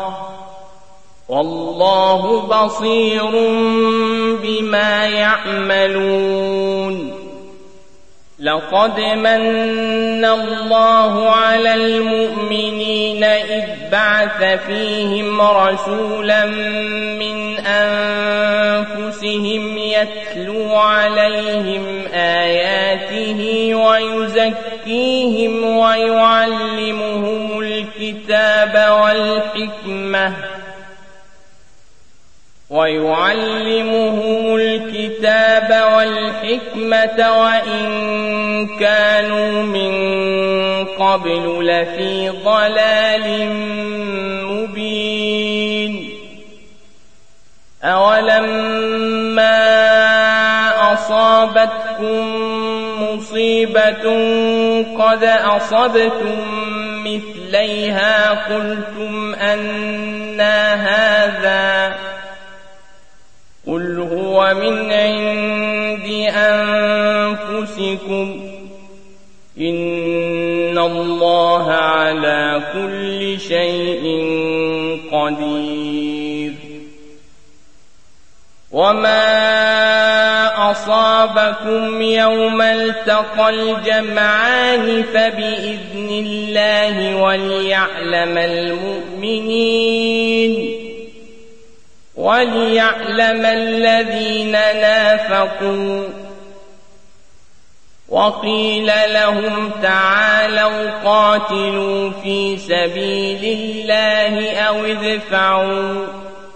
والله بصير بما يعملون لقد من الله على المؤمنين إذ بعث فيهم رسولا من أنفسهم يتلو عليهم آياته ويزكيهم ويعلمهم الكتاب والحكمة وإن كانوا من قبل لفي ضلال مبين أولما أصابتكم مصيبة قد أصبتم مثليها قلتم أنى هذا قل هو من عند أنفسكم إن الله على كل شيء قدير وما أصابكم يوم التقى الجمعان فبإذن الله وليعلم الذين نافقوا وقيل لهم تعالوا قاتلوا في سبيل الله أو ادفعوا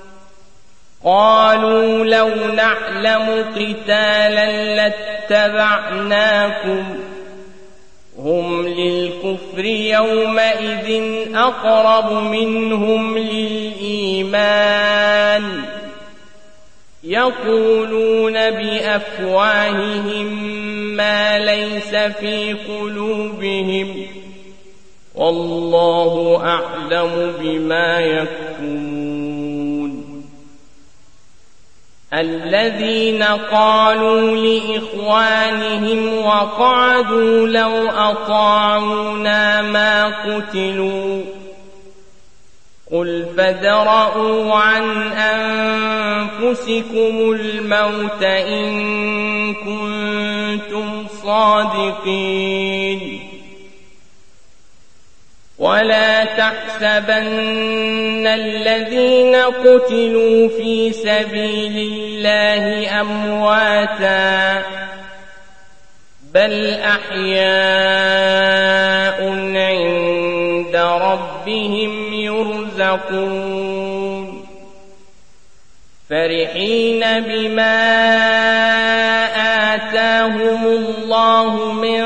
قالوا لو نعلم قتالا لاتبعناكم هم للكفر يومئذ أقرب منهم للإيمان يقولون بأفواههم ما ليس في قلوبهم والله أعلم بما يكتمون الذين قالوا لإخوانهم وقعدوا لو أطاعونا ما قتلوا قل فادرءوا عن أنفسكم الموت إن كنتم صادقين ولا تحسبن الذين قتلوا في سبيل الله أمواتا بل أحياء عند ربهم يرزقون فرحين بما آتاهم الله من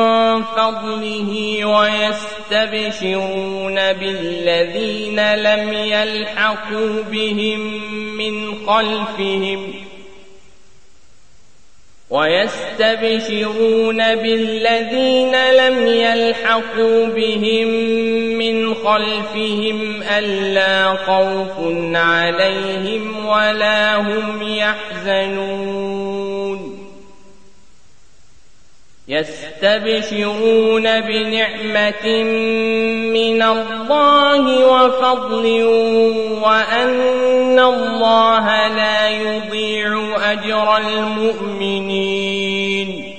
فضله ويستبشرون بالذين لم يلحقوا بهم من خلفهم ويستبشرون بالذين لم يلحقوا بهم من خلفهم ألا خوف عليهم ولا هم يحزنون يستبشرون بنعمة من الله وفضل وأن الله لا يضيع أجر المؤمنين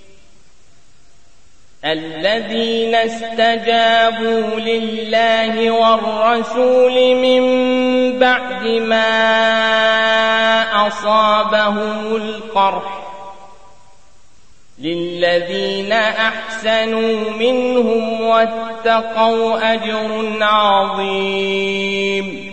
الذين استجابوا لله والرسول من بعد ما أصابهم القرح للذين أحسنوا منهم واتقوا أجر عظيم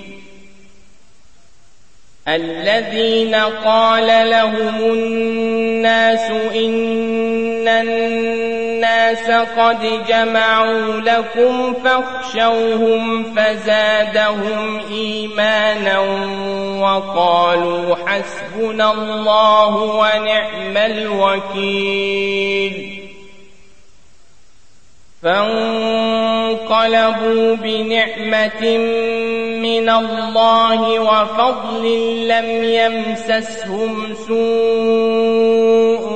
الذين قال لهم الناس إن الناس قد جمعوا لكم فاخشوهم فزادهم إيمانا وقالوا حسبنا الله ونعم الوكيل فانقلبوا بنعمة من الله وفضل لم يمسسهم سوء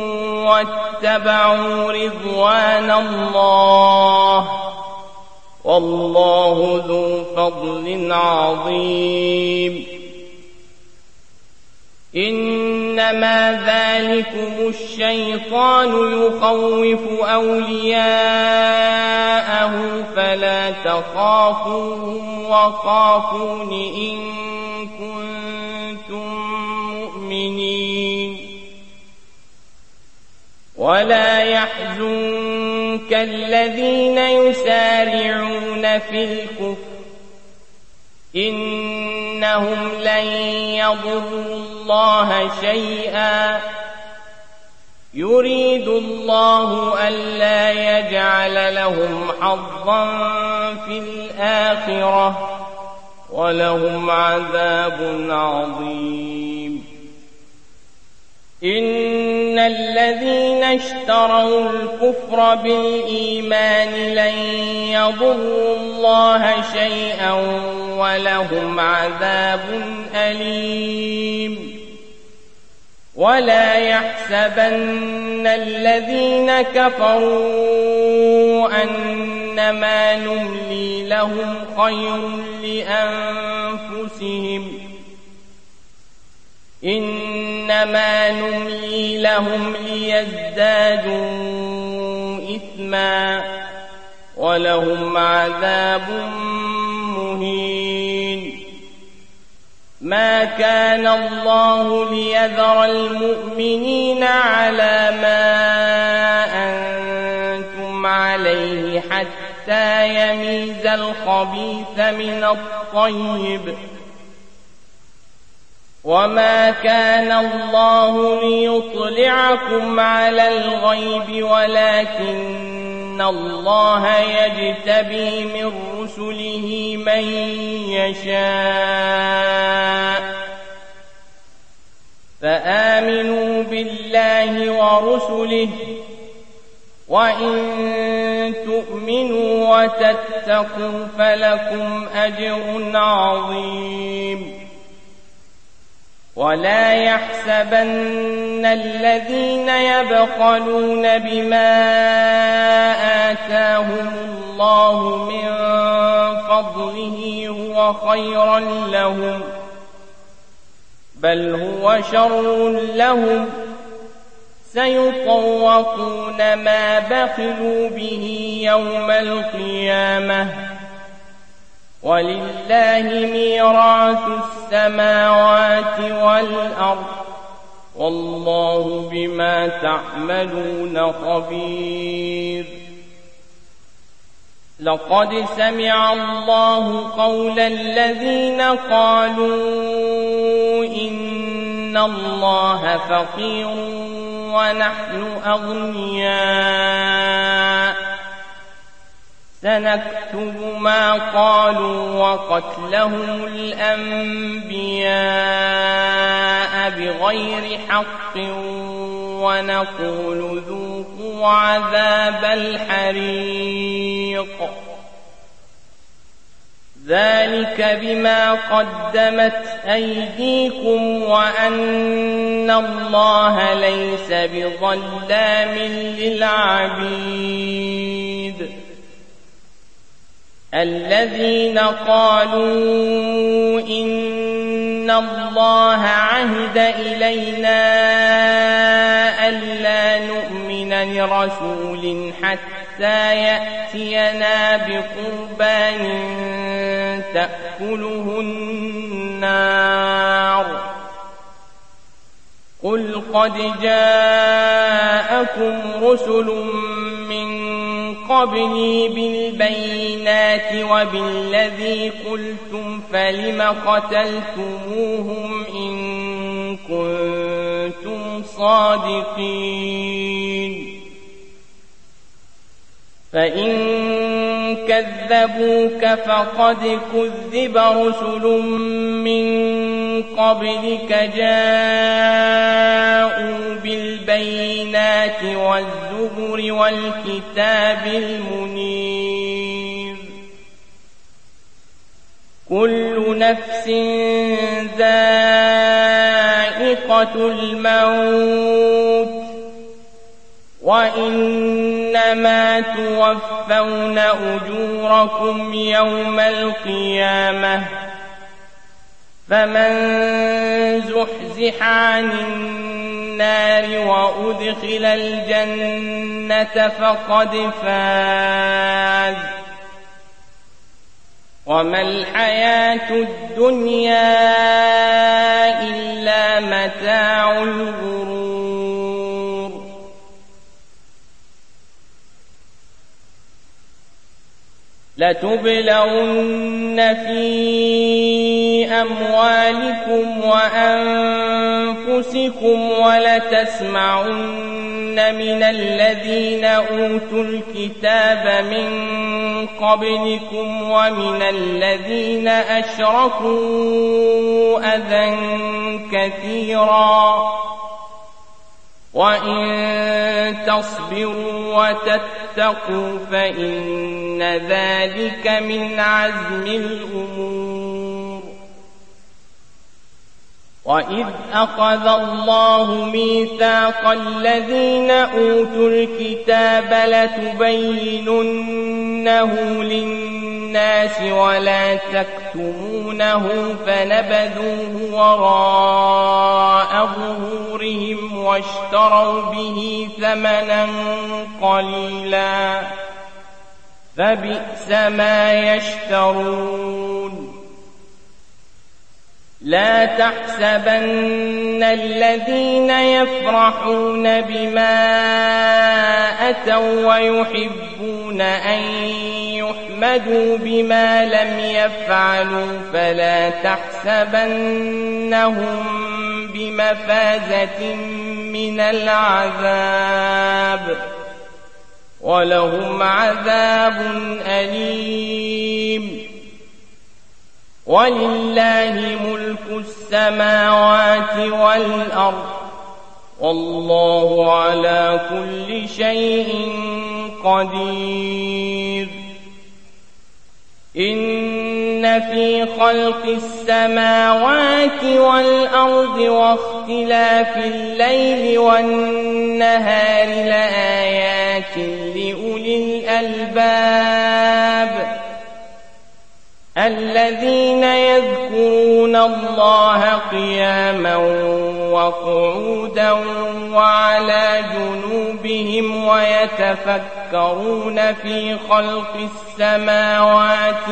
واتبعوا رضوان الله والله ذو فضل عظيم إنما ذلكم الشيطان يخوف أولياءه فلا تخافوهم وخافون إن كنتم مؤمنين ولا يحزنك الذين يسارعون في الكفر إنهم لن يضروا الله شيئا يريد الله ألا يجعل لهم حظا في الآخرة ولهم عذاب عظيم إن الذين اشتروا الكفر بالإيمان لن يضروا الله شيئا ولهم عذاب أليم ولا يحسبن الذين كفروا أنما نملي لهم خير لأنفسهم إنما نملي لهم ليزدادوا إثما ولهم عذاب مهين ما كان الله ليذر المؤمنين على ما أنتم عليه حتى يميز الخبيث من الطيب وما كان الله ليطلعكم على الغيب ولكن الله يجتبي من رسله من يشاء فآمنوا بالله ورسله وإن تؤمنوا وتتقوا فلكم أجر عظيم ولا يحسبن الذين يبخلون بما آتاهم الله من فضله هو خيرا لهم بل هو شر لهم سيطوقون ما بخلوا به يوم القيامة ولله ميراث السماوات والأرض والله بما تعملون خبير لقد سمع الله قول الذين قالوا إن الله فقير ونحن أغنياء سنكتب ما قالوا وقتلهم الأنبياء بغير حق ونقول ذوقوا عذاب الحريق ذلك بما قدمت أيديكم وأن الله ليس بظلام للعبيد الذين قالوا إن الله عهد إلينا ألا نؤمن لرسول حتى يأتينا بقربان تأكله النار قل قد جاءكم رسل من قبلي بالبينات وبالذي قلتم فلم قتلتموهم إن كنتم صادقين فإن كذبوك فقد كذب رسل من قبلك جاءوا بالبينات والزبر والكتاب المنير كل نفس ذائقة الموت وإنما توفون أجوركم يوم القيامة فمن زحزح عن النار وأدخل الجنة فقد فاز وما الحياة الدنيا إلا متاع الغرور لتبلغن في أموالكم وأنفسكم ولتسمعن من الذين أوتوا الكتاب من قبلكم ومن الذين أشركوا أذى كثيرا وإن تصبروا وتتقوا فإن ذلك من عزم الأمور وإذ أخذ الله ميثاق الذين أوتوا الكتاب لتبيننه للناس ولا تكتمونه فنبذوه وراء ظهورهم واشتروا به ثمنا قليلا فبئس ما يشترون لا تحسبن الذين يفرحون بما أتوا ويحبون أن يحمدوا بما لم يفعلوا فلا تحسبنهم بمفازة من العذاب ولهم عذاب أليم ولله ملك السماوات والأرض والله على كل شيء قدير إن في خلق السماوات والأرض واختلاف الليل والنهار لآيات لأولي الألباب الذين يذكرون الله قياما وقعودا وعلى جنوبهم ويتفكرون في خلق السماوات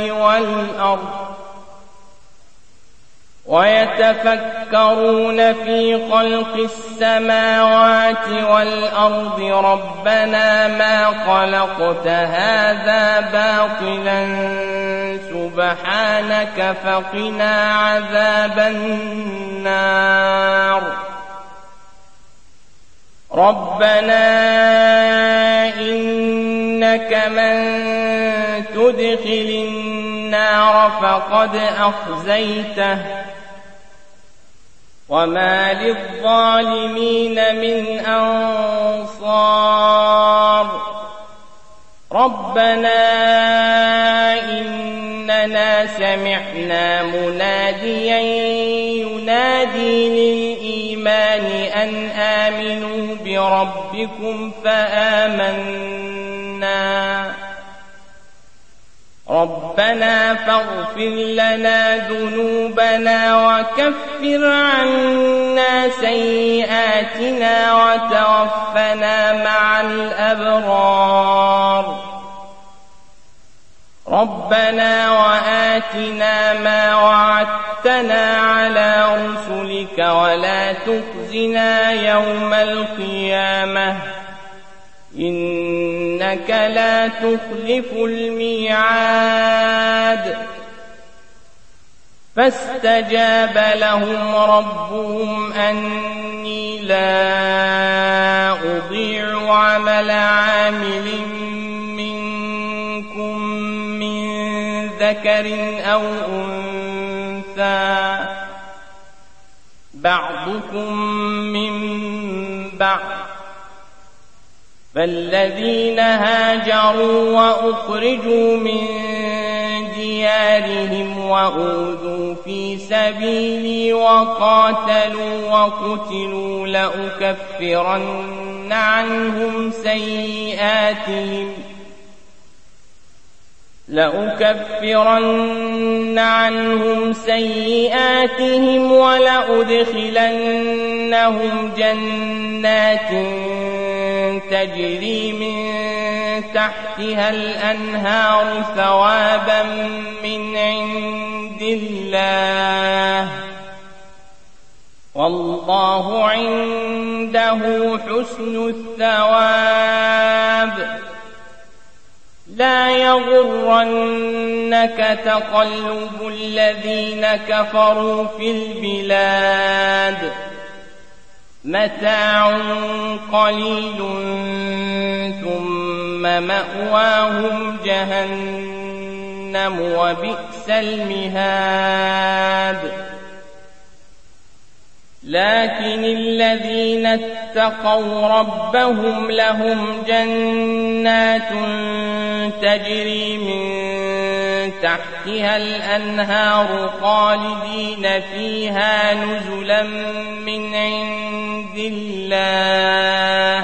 والأرض ربنا ما خلقت هذا باطلا سبحانك فقنا عذاب النار ربنا إنك من تدخل النار فقد أخزيته وما للظالمين من أنصار ربنا إننا سمعنا مناديا ينادي للإيمان أن آمنوا بربكم فآمنا ربنا فاغفر لنا ذنوبنا وكفر عنا سيئاتنا وتوفنا مع الأبرار ربنا وآتنا ما وعدتنا على رسلك ولا تخزنا يوم القيامة إنك لا تخلف الميعاد فاستجاب لهم ربهم أني لا أضيع عمل عامل منكم من ذكر أو أنثى بعضكم من بعض فالذين هاجروا وأخرجوا من ديارهم وأوذوا في سبيلي وقاتلوا وقتلوا لأكفرن عنهم سيئاتهم ولأدخلنهم جنات تجري من تحتها الأنهار ثوابا من عند الله والله عنده حسن الثواب لا يغرنك تقلب الذين كفروا في البلاد متاع قليل ثم مأواهم جهنم وبئس المهاد لكن الذين اتقوا ربهم لهم جنات تجري من تحتها الأنهار خالدين فيها نزلا من عند الله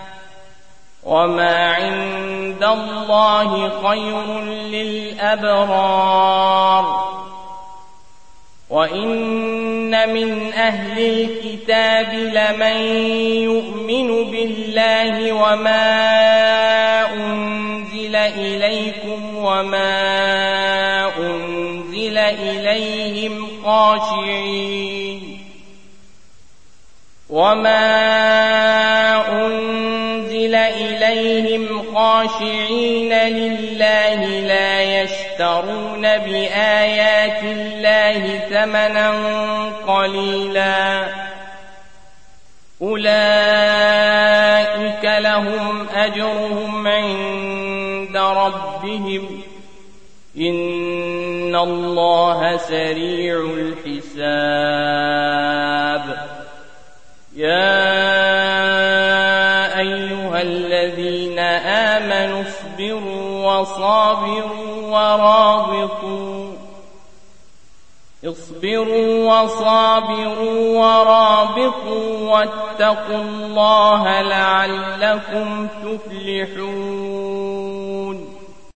وما عند الله خير للأبرار وإن من أهل الكتاب لمن يؤمن بالله وما أنزل إليكم وما أنزل إليهم خاشعين لله لا يشترون بآيات الله ثمنا قليلا أولئك لهم أجرهم عند ربهم إن الله سريع الحساب يا أيها الذين آمنوا اصبروا وصابروا واتقوا الله لعلكم تفلحون